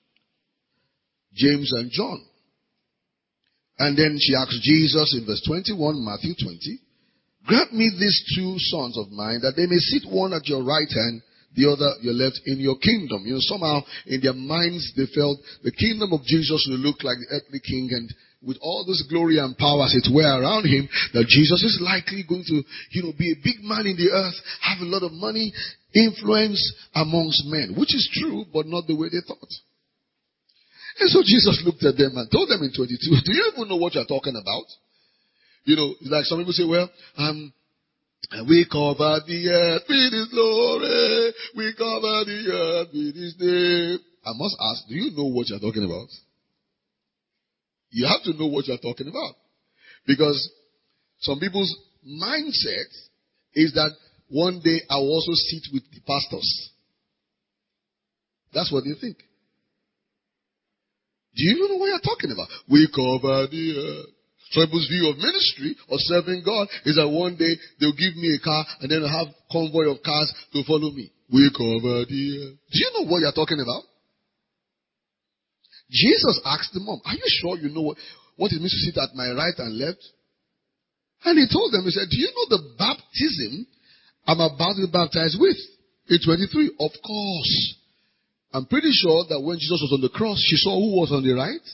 James and John. And then she asked Jesus in verse twenty-one, Matthew twenty, grant me these two sons of mine, that they may sit one at your right hand, the other your left, in your kingdom. You know, somehow in their minds they felt the kingdom of Jesus will look like the earthly king, and with all this glory and power as it were around him, that Jesus is likely going to, you know, be a big man in the earth, have a lot of money, influence amongst men, which is true, but not the way they thought. And so Jesus looked at them and told them in twenty-two, do you even know what you're talking about? You know, like some people say, well, um, we cover the earth with His glory. We cover the earth with His name. I must ask, do you know what you're talking about? You have to know what you're talking about. Because some people's mindset is that one day I will also sit with the pastors. That's what they think. Do you even know what you're talking about? We cover the earth. Some people's view of ministry or serving God is that one day they'll give me a car and then I'll have convoy of cars to follow me. We cover the earth. Do you know what you're talking about? Jesus asked the mom, are you sure you know what, what it means to sit at my right and left? And he told them, he said, do you know the baptism I'm about to be baptized with? In twenty-three, of course. I'm pretty sure that when Jesus was on the cross, she saw who was on the right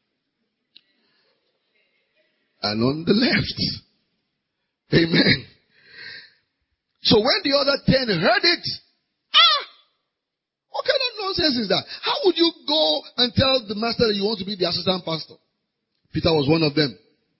and on the left. Amen. So when the other ten heard it, ah, what kind of nonsense is that? How would you go and tell the master that you want to be the assistant pastor? Peter was one of them.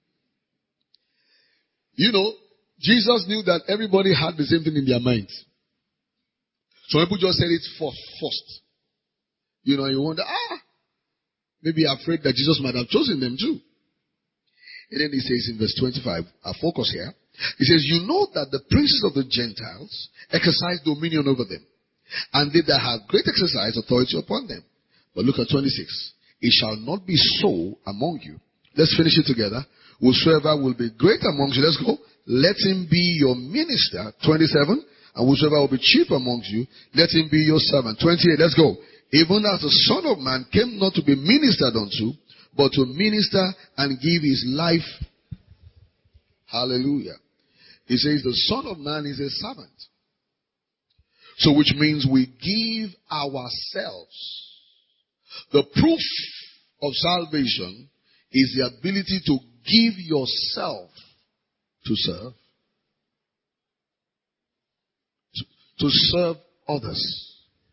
You know, Jesus knew that everybody had the same thing in their minds. Some people just said it first. first. You know, you wonder, ah, maybe afraid that Jesus might have chosen them too. And then he says in verse twenty-five, our focus here, he says, you know that the princes of the Gentiles exercise dominion over them, and they that have great exercise authority upon them. But look at twenty-six. It shall not be so among you. Let's finish it together. Whosoever will be great amongst you, let's go. Let him be your minister. twenty-seven. And whosoever will be chief amongst you, let him be your servant. twenty-eight. Let's go. Even as the Son of Man came not to be ministered unto, but to minister and give his life. Hallelujah. He says the Son of Man is a servant. So which means we give ourselves. The proof of salvation is the ability to give yourself to serve. To, to serve others.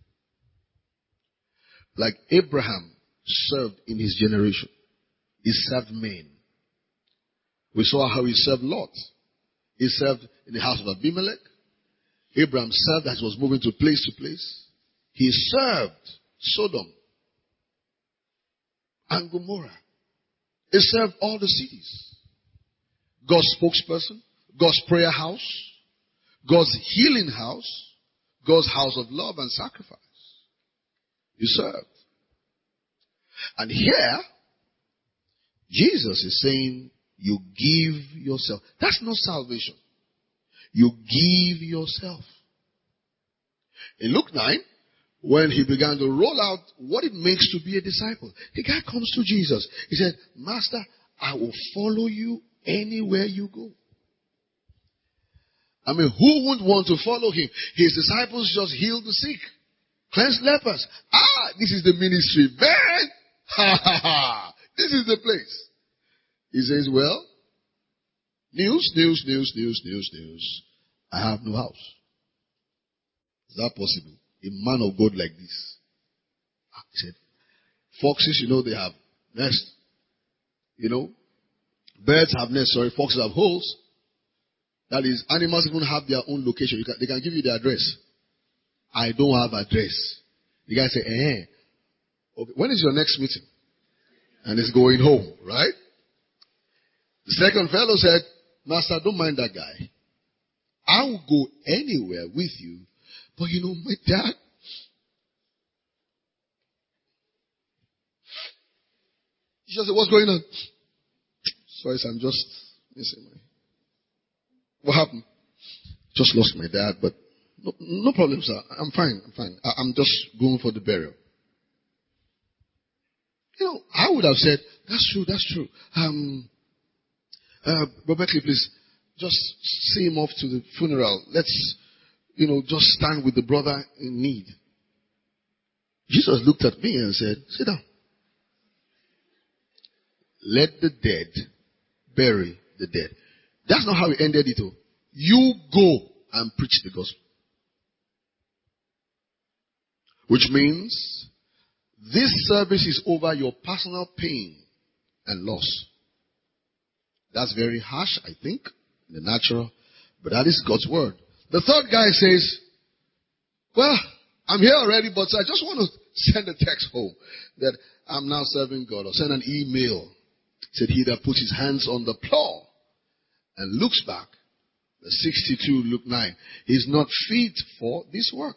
Like Abraham served in his generation. He served men. We saw how he served Lot. He served in the house of Abimelech. Abraham served as he was moving to place to place. He served Sodom and Gomorrah. He served all the cities. God's spokesperson, God's prayer house, God's healing house, God's house of love and sacrifice. He served. And here, Jesus is saying, you give yourself. That's not salvation. You give yourself. In Luke nine, when he began to roll out what it makes to be a disciple, the guy comes to Jesus. He said, Master, I will follow you anywhere you go. I mean, who wouldn't want to follow him? His disciples just healed the sick, cleansed lepers. Ah, this is the ministry. Man! Ha ha ha! This is the place. He says, well, news, news, news, news, news, news. I have no house. Is that possible? A man of God like this. He said, foxes, you know, they have nests. You know, birds have nests, sorry, foxes have holes. That is, animals even have their own location. You can, they can give you the address. I don't have address. The guy said, eh. Okay, when is your next meeting? And he's going home, right? The second fellow said, Master, don't mind that guy. I will go anywhere with you. But you know, my dad, he just said, what's going on? Sorry, sir, I'm just missing my... What happened? Just lost my dad, but no, no problem, sir. I'm fine, I'm fine. I, I'm just going for the burial. You know, I would have said, that's true, that's true. Um... Uh, Rebecca, please, just see him off to the funeral. Let's, you know, just stand with the brother in need. Jesus looked at me and said, sit down. Let the dead bury the dead. That's not how he ended it. Oh. You go and preach the gospel. Which means this service is over your personal pain and loss. That's very harsh, I think, in the natural, but that is God's word. The third guy says, well, I'm here already, but I just want to send a text home that I'm now serving God, or send an email. Said he that puts his hands on the plow and looks back, the sixty-two, Luke nine, he's not fit for this work.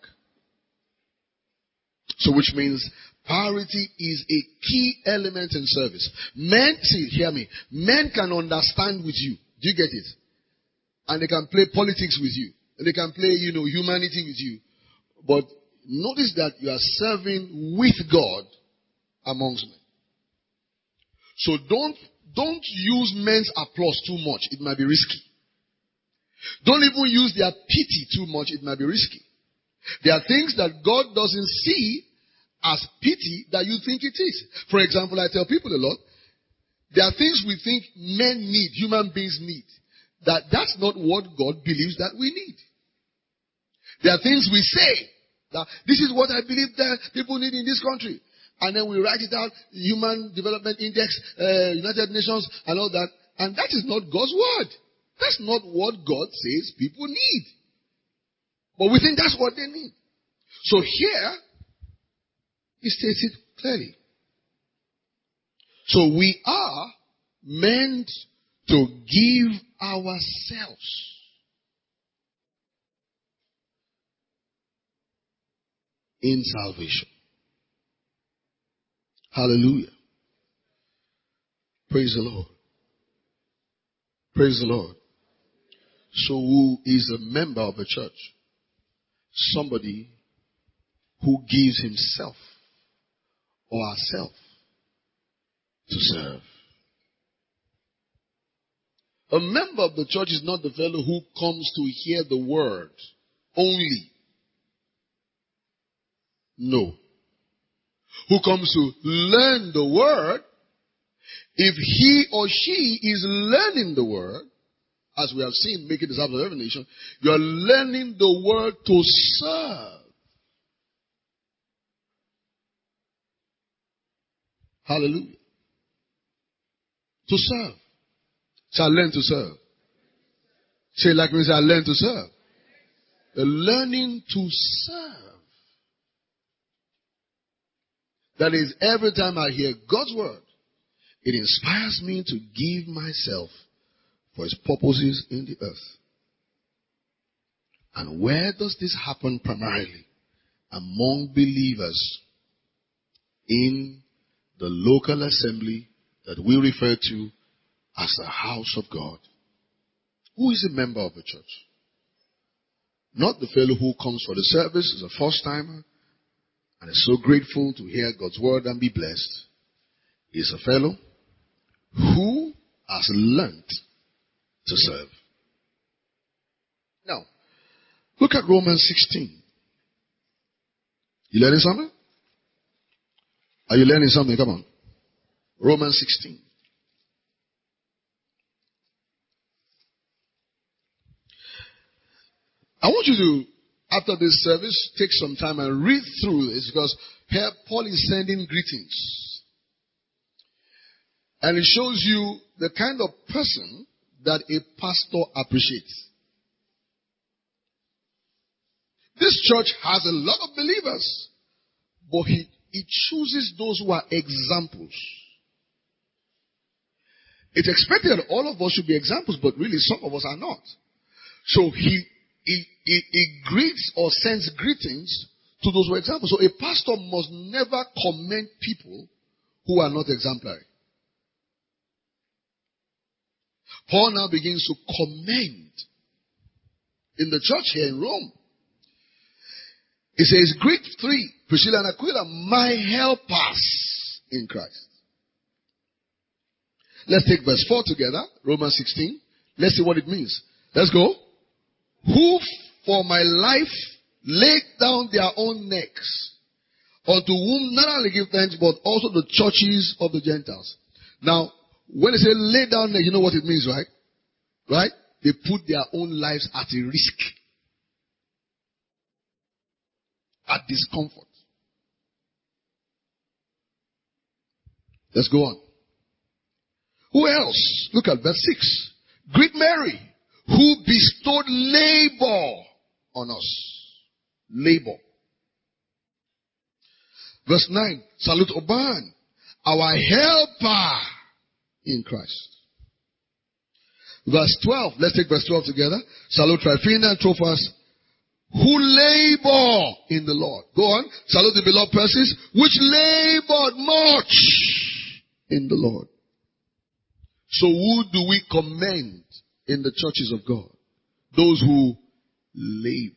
So which means priority is a key element in service. Men, see, hear me. Men can understand with you. Do you get it? And they can play politics with you. And they can play, you know, humanity with you. But notice that you are serving with God amongst men. So don't, don't use men's applause too much. It might be risky. Don't even use their pity too much. It might be risky. There are things that God doesn't see as pity that you think it is. For example, I tell people a lot, there are things we think men need, human beings need, that that's not what God believes that we need. There are things we say, that this is what I believe that people need in this country. And then we write it out, Human Development Index, uh, United Nations, and all that. And that is not God's word. That's not what God says people need. But we think that's what they need. So here, he states it clearly. So we are meant to give ourselves. In salvation. Hallelujah. Praise the Lord. Praise the Lord. So who is a member of a church? Somebody who gives himself or herself to serve. A member of the church is not the fellow who comes to hear the word only. No. Who comes to learn the word. If he or she is learning the word, as we have seen, making disciples of every nation, you are learning the word to serve. Hallelujah. To serve. Shall learn to serve. Say like me, say I learn to serve. The learning to serve. That is, every time I hear God's word, it inspires me to give myself for his purposes in the earth. And where does this happen primarily? Among believers in the local assembly that we refer to as the house of God. Who is a member of the church? Not the fellow who comes for the service as a first timer and is so grateful to hear God's word and be blessed. He is a fellow who has learned to serve. Now, look at Romans sixteen. You learning something? Are you learning something? Come on. Romans sixteen. I want you to, after this service, take some time and read through this, because here Paul is sending greetings. And it shows you the kind of person that a pastor appreciates. This church has a lot of believers, but he, he chooses those who are examples. It's expected that all of us should be examples, but really some of us are not. So he He, he, he greets or sends greetings to those who are examples. So a pastor must never commend people who are not exemplary. Paul now begins to commend in the church here in Rome. He says, greet three, Priscilla and Aquila, my helpers in Christ. Let's take verse four together, Romans sixteen. Let's see what it means. Let's go. Who for my life laid down their own necks, unto whom not only give thanks, but also the churches of the Gentiles. Now, when they say lay down neck, you know what it means, right? Right? They put their own lives at a risk, at discomfort. Let's go on. Who else? Look at verse six. Greet Mary, who bestowed labor on us. Labor. Verse nine. Salute Oban, our helper in Christ. Verse twelve. Let's take verse twelve together. Salute Tryphena and Trophimus, who labor in the Lord. Go on. Salute the beloved Persis, which labored much in the Lord. So who do we commend in the churches of God? Those who labor.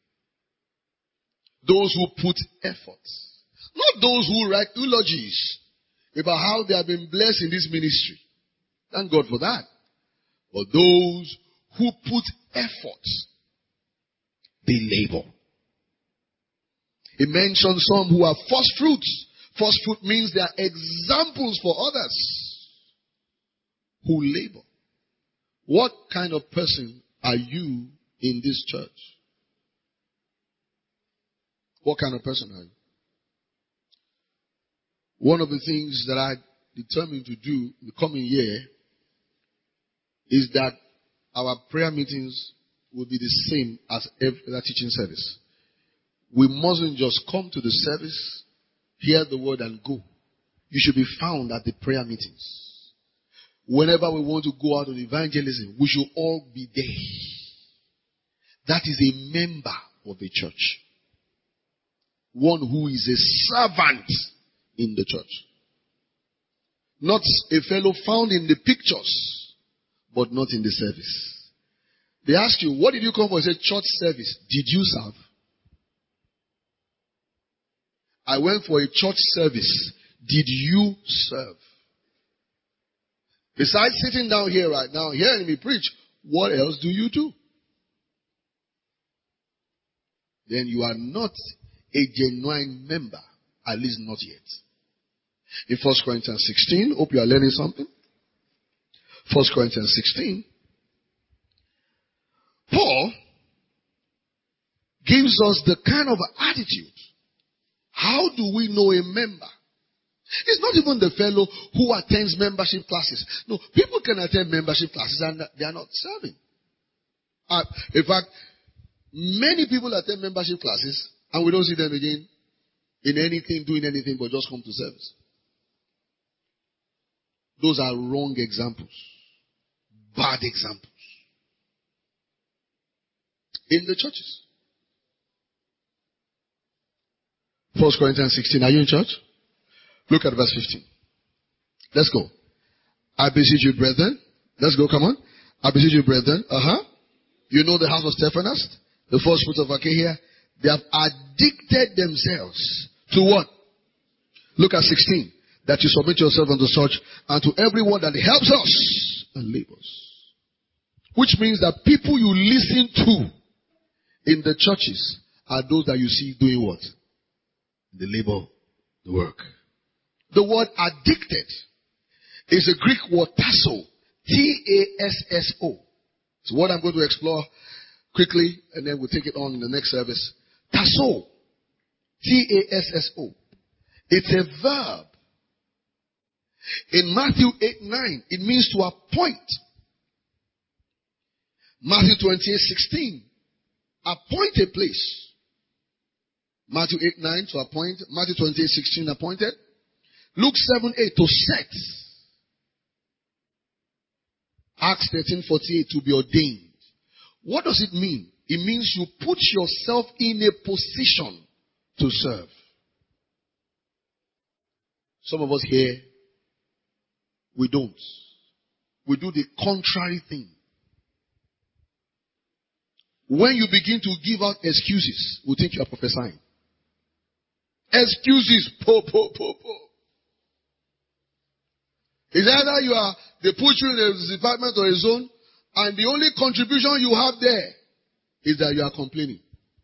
Those who put effort. Not those who write eulogies about how they have been blessed in this ministry. Thank God for that. But those who put effort, they labor. He mentioned some who are first fruits. First fruit means they are examples for others who labor. What kind of person are you in this church? What kind of person are you? One of the things that I determined to do in the coming year is that our prayer meetings will be the same as every other teaching service. We mustn't just come to the service, hear the word and go. You should be found at the prayer meetings. Whenever we want to go out on evangelism, we should all be there. That is a member of a church. One who is a servant in the church. Not a fellow found in the pictures, but not in the service. They ask you, what did you come for? You say, church service. Did you serve? I went for a church service. Did you serve? Besides sitting down here right now, hearing me preach, what else do you do? Then you are not a genuine member, at least not yet. In First Corinthians sixteen, hope you are learning something. First Corinthians sixteen, Paul gives us the kind of attitude. How do we know a member? It's not even the fellow who attends membership classes. No, people can attend membership classes and they are not serving. Uh, in fact, many people attend membership classes and we don't see them again in anything, doing anything but just come to service. Those are wrong examples. Bad examples. In the churches. First Corinthians sixteen. Are you in church? Look at verse fifteen. Let's go. I beseech you, brethren. Let's go, come on. I beseech you, brethren. Uh-huh. You know the house of Stephanas, the first fruit of Achaia. They have addicted themselves to what? Look at sixteen. That you submit yourself unto such and to everyone that helps us and labors. Which means that people you listen to in the churches are those that you see doing what? The labor, the work. The word addicted is a Greek word tasso. T A S S O. It's what I'm going to explore quickly and then we'll take it on in the next service. Tasso. T A S S O. It's a verb. In Matthew eight nine, it means to appoint. Matthew twenty-eight sixteen, appoint a place. Matthew eight nine, to appoint. Matthew twenty-eight sixteen, appointed. Luke seven eight, to set. Acts thirteen forty-eight, to be ordained. What does it mean? It means you put yourself in a position to serve. Some of us here, we don't. We do the contrary thing. When you begin to give out excuses, we think you are prophesying. Excuses. Po, po, po, po. It's either you are, they put you in a department or a zone, and the only contribution you have there is that you are complaining.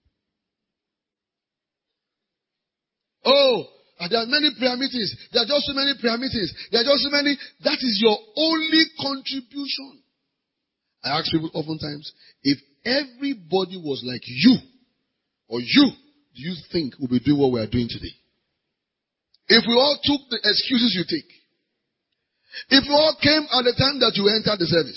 Oh, there are many prayer meetings. There are just so many prayer meetings. There are just so many. That is your only contribution. I ask people oftentimes, if everybody was like you, or you, do you think we'll be doing what we are doing today? If we all took the excuses you take, if we all came at the time that you entered the service,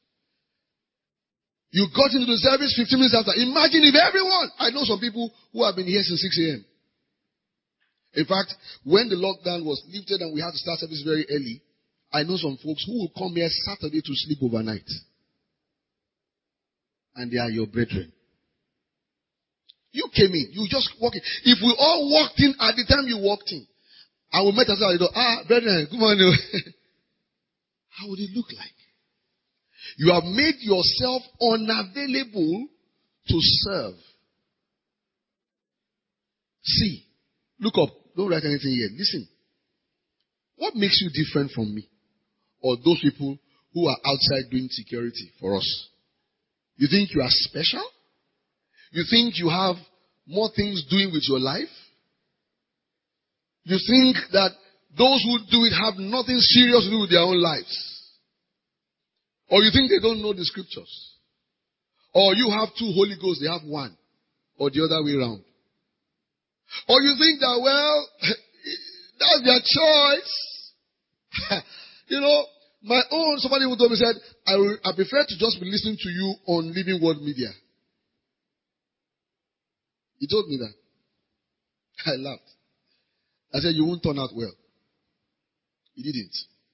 you got into the service fifteen minutes after. Imagine if everyone, I know some people who have been here since six a.m. In fact, when the lockdown was lifted and we had to start service very early, I know some folks who will come here Saturday to sleep overnight. And they are your brethren. You came in. You just walked in. If we all walked in at the time you walked in, and we met us at the door, ah, brethren, good morning. How would it look like? You have made yourself unavailable to serve. See, look up. Don't write anything here. Listen. What makes you different from me? Or those people who are outside doing security for us? You think you are special? You think you have more things doing with your life? You think that those who do it have nothing serious to do with their own lives? Or you think they don't know the scriptures? Or you have two Holy Ghosts, they have one. Or the other way around. Or you think that, well, that's their choice. You know, my own, somebody who told me said, I, will, I prefer to just be listening to you on Living Word Media. He told me that. I laughed. I said, you won't turn out well. He didn't.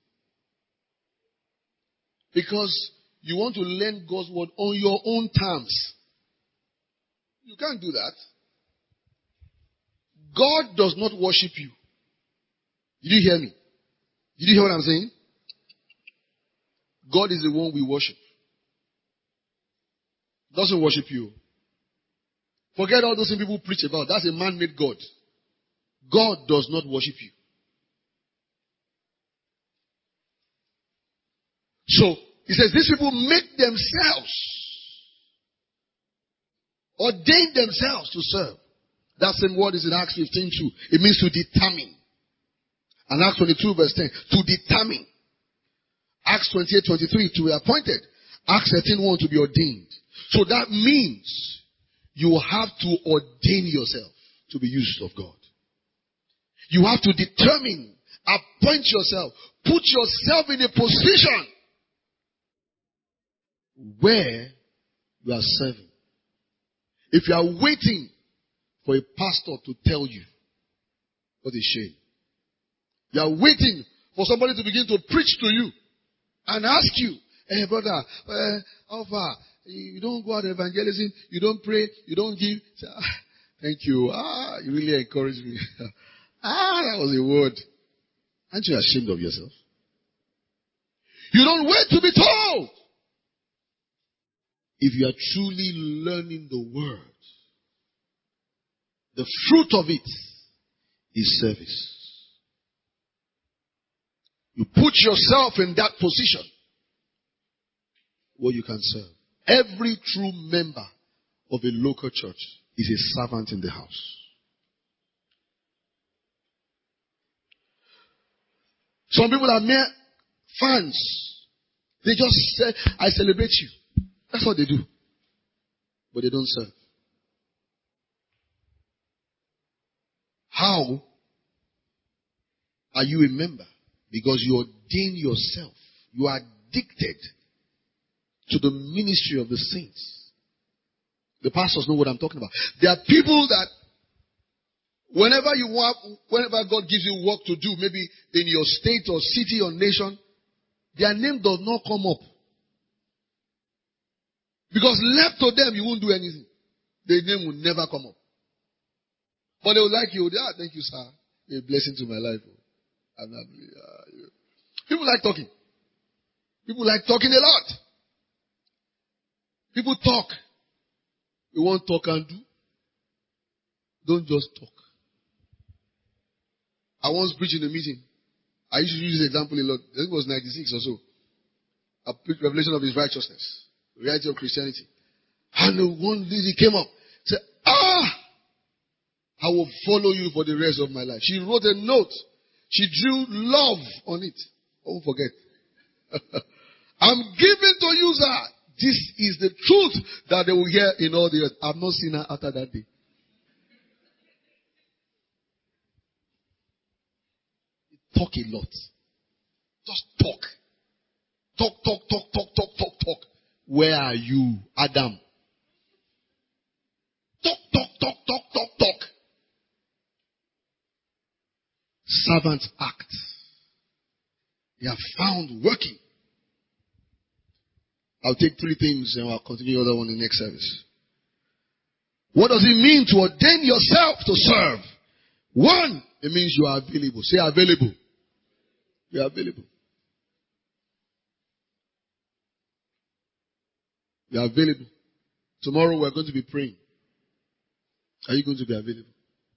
Because you want to learn God's word on your own terms. You can't do that. God does not worship you. Did you hear me? Did you hear what I'm saying? God is the one we worship. Doesn't worship you. Forget all those things people preach about. That's a man-made God. God does not worship you. So, he says, these people make themselves, ordain themselves to serve. That same word is in Acts fifteen two. It means to determine. And Acts twenty-two verse ten, to determine. Acts twenty-eight twenty-three, to be appointed. Acts thirteen one, to be ordained. So that means you have to ordain yourself to be used of God. You have to determine, appoint yourself, put yourself in a position where you are serving. If you are waiting for a pastor to tell you, what a shame. You are waiting for somebody to begin to preach to you and ask you, hey brother, uh, how far? You don't go out evangelism, you don't pray, you don't give. Say, ah, thank you. Ah, you really encouraged me. ah, that was a word. Aren't you ashamed of yourself? You don't wait to be told. If you are truly learning the word, the fruit of it is service. You put yourself in that position where you can serve. Every true member of a local church is a servant in the house. Some people are mere fans. They just say, I celebrate you. That's what they do. But they don't serve. How are you a member? Because you ordain yourself. You are addicted to the ministry of the saints. The pastors know what I'm talking about. There are people that whenever you want, whenever God gives you work to do, maybe in your state or city or nation, their name does not come up. Because left to them, you won't do anything. Their name will never come up. But they will like you. Ah, thank you, sir. A blessing to my life. I'm not, uh, people like talking. People like talking a lot. People talk. You want to talk and do? Don't just talk. I once preached in a meeting. I used to use this example a lot. I think it was ninety-six or so. I preached Revelation of His righteousness. Reality of Christianity. And one lady came up. Said, ah! I will follow you for the rest of my life. She wrote a note. She drew love on it. Don't forget. I'm giving to you, sir. This is the truth that they will hear in all the earth. I've not seen her after that day. Talk a lot. Just talk. Talk, talk, talk, talk, talk, talk, talk. Where are you, Adam? Talk, talk, talk, talk, talk, talk. Servants act. They are found working. I'll take three things and I'll continue the other one in the next service. What does it mean to ordain yourself to serve? One, it means you are available. Say available. You are available. You are available. Tomorrow we are going to be praying. Are you going to be available?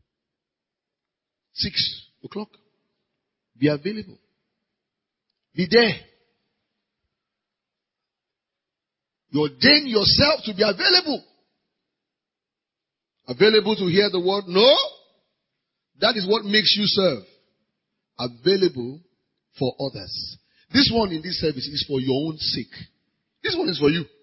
Six o'clock. Be available. Be there. You ordain yourself to be available. Available to hear the word? No. That is what makes you serve. Available for others. This one in this service is for your own sake. This one is for you.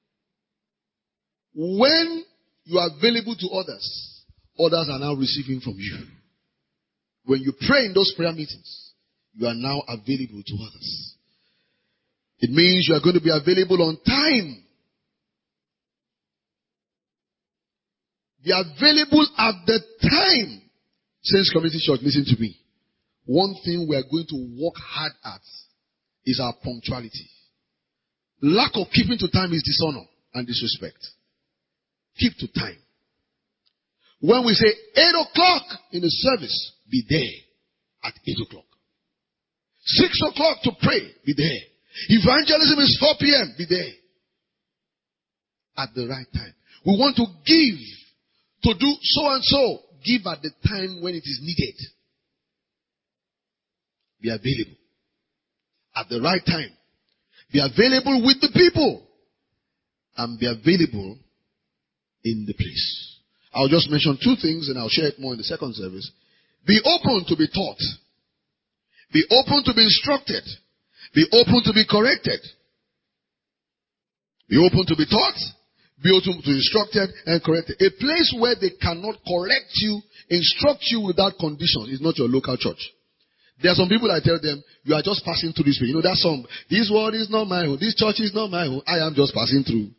When you are available to others, others are now receiving from you. When you pray in those prayer meetings, you are now available to others. It means you are going to be available on time. Be available at the time. Saints Community Church, listen to me. One thing we are going to work hard at is our punctuality. Lack of keeping to time is dishonor and disrespect. Keep to time. When we say eight o'clock in the service, be there at eight o'clock. six o'clock to pray, be there. Evangelism is four p.m., be there. At the right time. We want to give, to do so and so. Give at the time when it is needed. Be available. At the right time. Be available with the people. And be available in the place. I'll just mention two things and I'll share it more in the second service. Be open to be taught. Be open to be instructed. Be open to be corrected. Be open to be taught. Be open to be instructed and corrected. A place where they cannot correct you, instruct you without conditions is not your local church. There are some people I tell them, you are just passing through this way. You know that song, this world is not my home, this church is not my home, I am just passing through.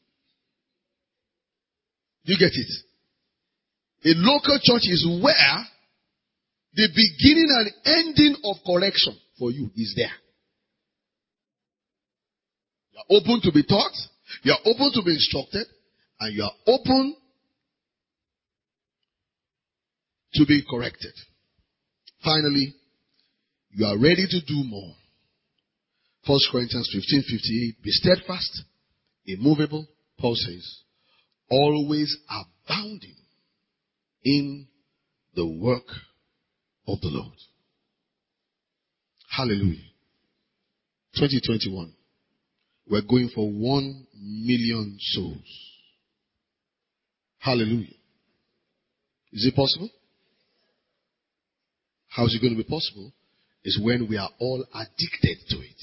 You get it? A local church is where the beginning and ending of correction for you is there. You are open to be taught, you are open to be instructed, and you are open to be corrected. Finally, you are ready to do more. First Corinthians fifteen fifty-eight. Be steadfast, immovable, Paul says, always abounding in the work of the Lord. Hallelujah. twenty twenty-one. We're going for one million souls. Hallelujah. Is it possible? How is it going to be possible? Is when we are all addicted to it.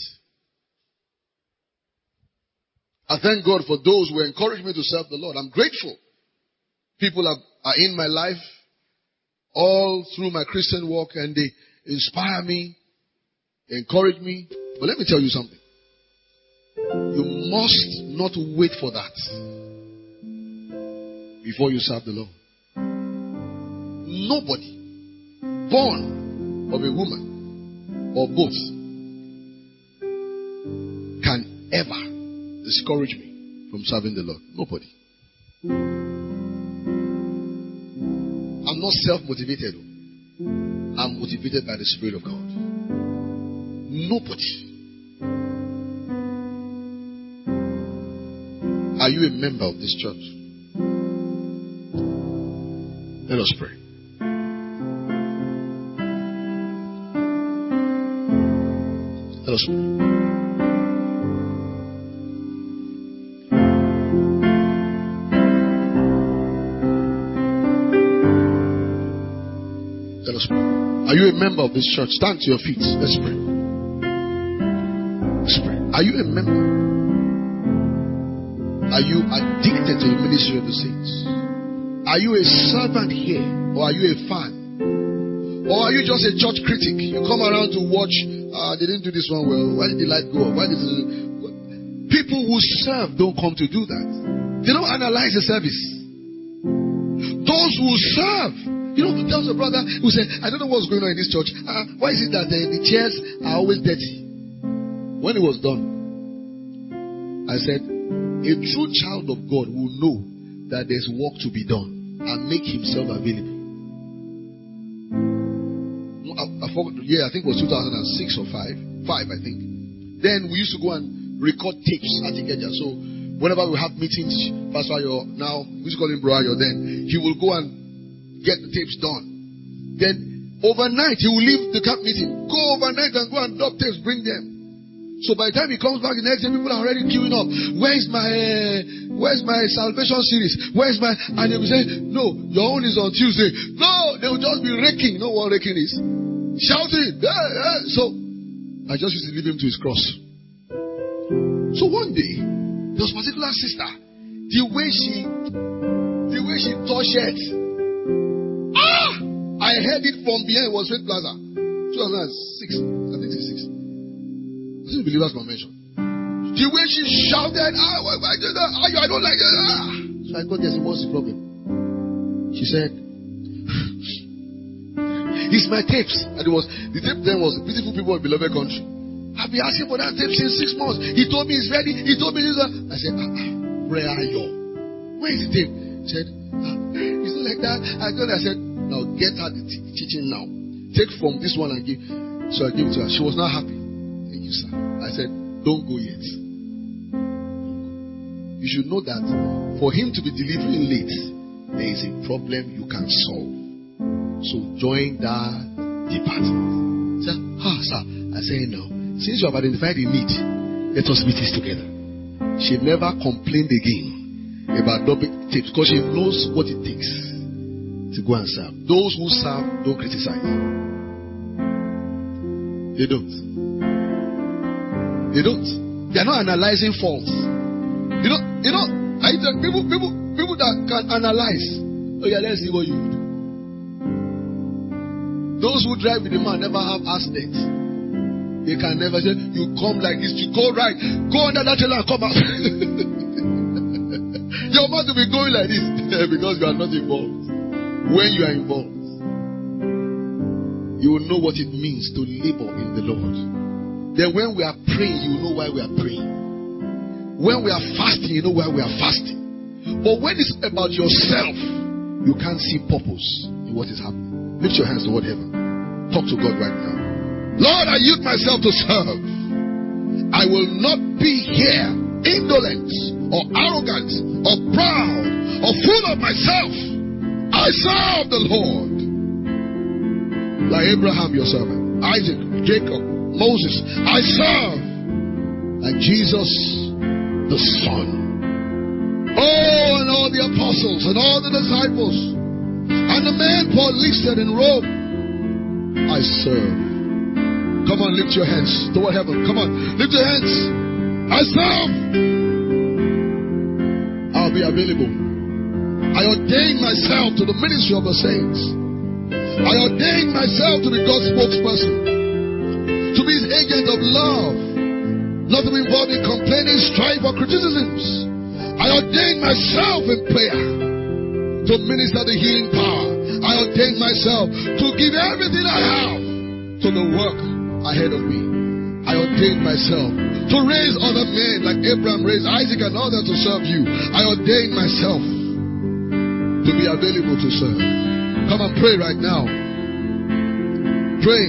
I thank God for those who encourage me to serve the Lord. I'm grateful. People are, are in my life all through my Christian walk and they inspire me, encourage me. But let me tell you something. You must not wait for that before you serve the Lord. Nobody born of a woman or both can ever discourage me from serving the Lord. Nobody. I'm not self-motivated. I'm motivated by the Spirit of God. Nobody. Are you a member of this church? Let us pray. Let us pray. Let us pray. Are you a member of this church? Stand to your feet. Let's pray. Let's pray. Are you a member? Are you addicted to the ministry of the saints? Are you a servant here? Or are you a fan? Or are you just a church critic? You come around to watch, uh, they didn't do this one well. Why did the light go off? Why did the... People who serve don't come to do that. They don't analyze the service. Those who serve, you know, there was a brother who said, I don't know what's going on in this church. Uh, why is it that the, the chairs are always dirty? When it was done, I said, a true child of God will know that there's work to be done and make himself available. I, I forgot the year, I think it was two thousand six or five. Five, I think. Then we used to go and record tapes at Ikeja. So whenever we have meetings, Pastor Ayo, now, we used to call him Bro Ayo then, he will go and get the tapes done. Then overnight, he will leave the camp meeting, go overnight and go and drop tapes, bring them. So by the time he comes back the next day, people are already queuing up. Where's my uh, Where's my salvation series? Where's my... And they will say, no, your own is on Tuesday. No, they will just be raking. You know what raking is? Shouting. Yeah, yeah. So I just used to leave him to his cross. So one day, there was a particular sister. The way she... The way she touched it. Ah! I heard it from behind. It was Faith Plaza. two thousand six. I think it's six. This is Believers Convention. The way she shouted, ah, why, why, ah, I don't like it. Ah. So I got there, what's the problem? She said, it's my tapes. And it was, the tape then was Beautiful People of Beloved Country. I've been asking for that tape since six months. He told me it's ready. He told me this. I said, ah, ah, where are you? Where is the tape? He said, ah, it's not like that. I told her, I said, now get her the t- teaching now. Take from this one and give. So I gave it to her. She was not happy. Thank you, sir. I said, don't go yet. You should know that for him to be delivering late, there is a problem you can solve. So join that department. Sir, ah, sir. I say, no. Since you have identified the need, Let us meet this together. She never complained again about double tips because she knows what it takes to go and serve. Those who serve don't criticize. They don't. They don't. They are not analyzing faults. You know, you know, I tell people, people, people that can analyze. Oh yeah, let's see what you do. Those who drive with the man never have accidents. They can never say, you come like this, you go right, go under that trailer and come out. Your mouth will be going like this because you are not involved. When you are involved, you will know what it means to labor in the Lord. Then when we are praying, you will know why we are praying. When we are fasting, you know why we are fasting. But when it's about yourself, you can't see purpose in what is happening. Lift your hands toward heaven. Talk to God right now. Lord, I yield myself to serve. I will not be here indolent or arrogant or proud or full of myself. I serve the Lord. Like Abraham, your servant, Isaac, Jacob, Moses, I serve. And Jesus, the Son. Oh, and all the apostles and all the disciples and the man Paul listed in Rome, I serve. Come on, lift your hands toward heaven. Come on, lift your hands. I serve. I'll be available. I ordain myself to the ministry of the saints. I ordain myself to be God's spokesperson, to be his agent of love, not to be involved in complaining, strife, or criticisms. I ordain myself in prayer to minister the healing power. I ordain myself to give everything I have to the work ahead of me. I ordain myself to raise other men like Abraham raised Isaac and others to serve you. I ordain myself to be available to serve. Come and pray right now. Pray.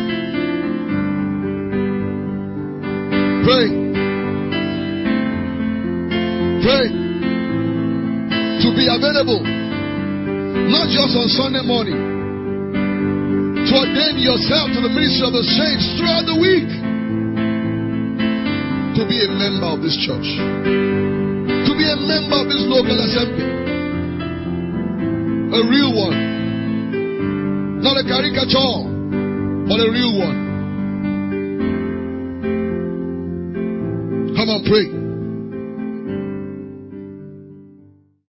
Pray. Pray. To be available. Not just on Sunday morning. To ordain yourself to the ministry of the saints throughout the week. To be a member of this church. To be a member of this local assembly. A real one. Not a caricature, but a real one. Come on, pray.